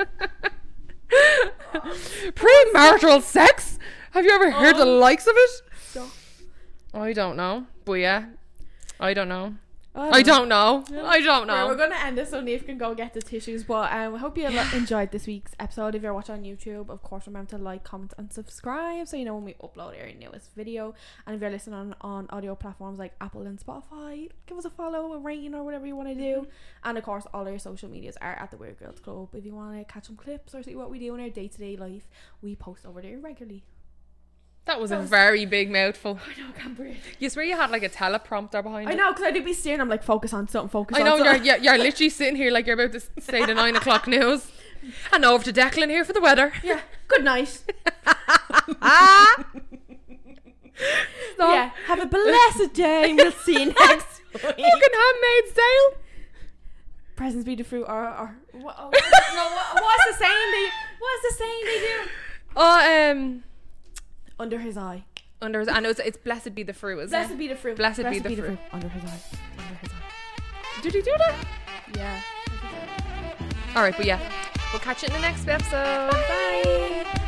Premarital sex? Have you ever heard the Oh. likes of it? Stop. I don't know. But yeah. I don't know. Oh, I don't know. I don't Right, we're know. gonna end this so Neve can go get the tissues. But um, I hope you lo- enjoyed this week's episode. If you're watching on YouTube, of course, remember to like, comment, and subscribe so you know when we upload our newest video. And if you're listening on, on audio platforms like Apple and Spotify, give us a follow, a rating, or whatever you want to do. And of course, all our social medias are at the Weird Girls Club. If you want to catch some clips or see what we do in our day to day life, we post over there regularly. That was That a was- very big mouthful. I know, I can't breathe. You swear you had like a teleprompter behind I it? know, because I did be staring. I'm like, focus on something, focus I on know, you're, something. you're, you're literally sitting here like you're about to say the nine o'clock news. And over to Declan here for the weather. Yeah, good night. Ah! Yeah, have a blessed day. We'll see you next week. Fucking Handmaid's Tale. Presents be the fruit, or, or what, oh, no, what, what's the saying they? What's the saying they do? Oh, um, Under his eye. under his, I know it's, it's blessed be the fruit, isn't Blessed it? be the fruit. Blessed be the fruit. Under his eye. Under his eye. Did he do that? Yeah. All right, but yeah, we'll catch you in the next episode. Bye.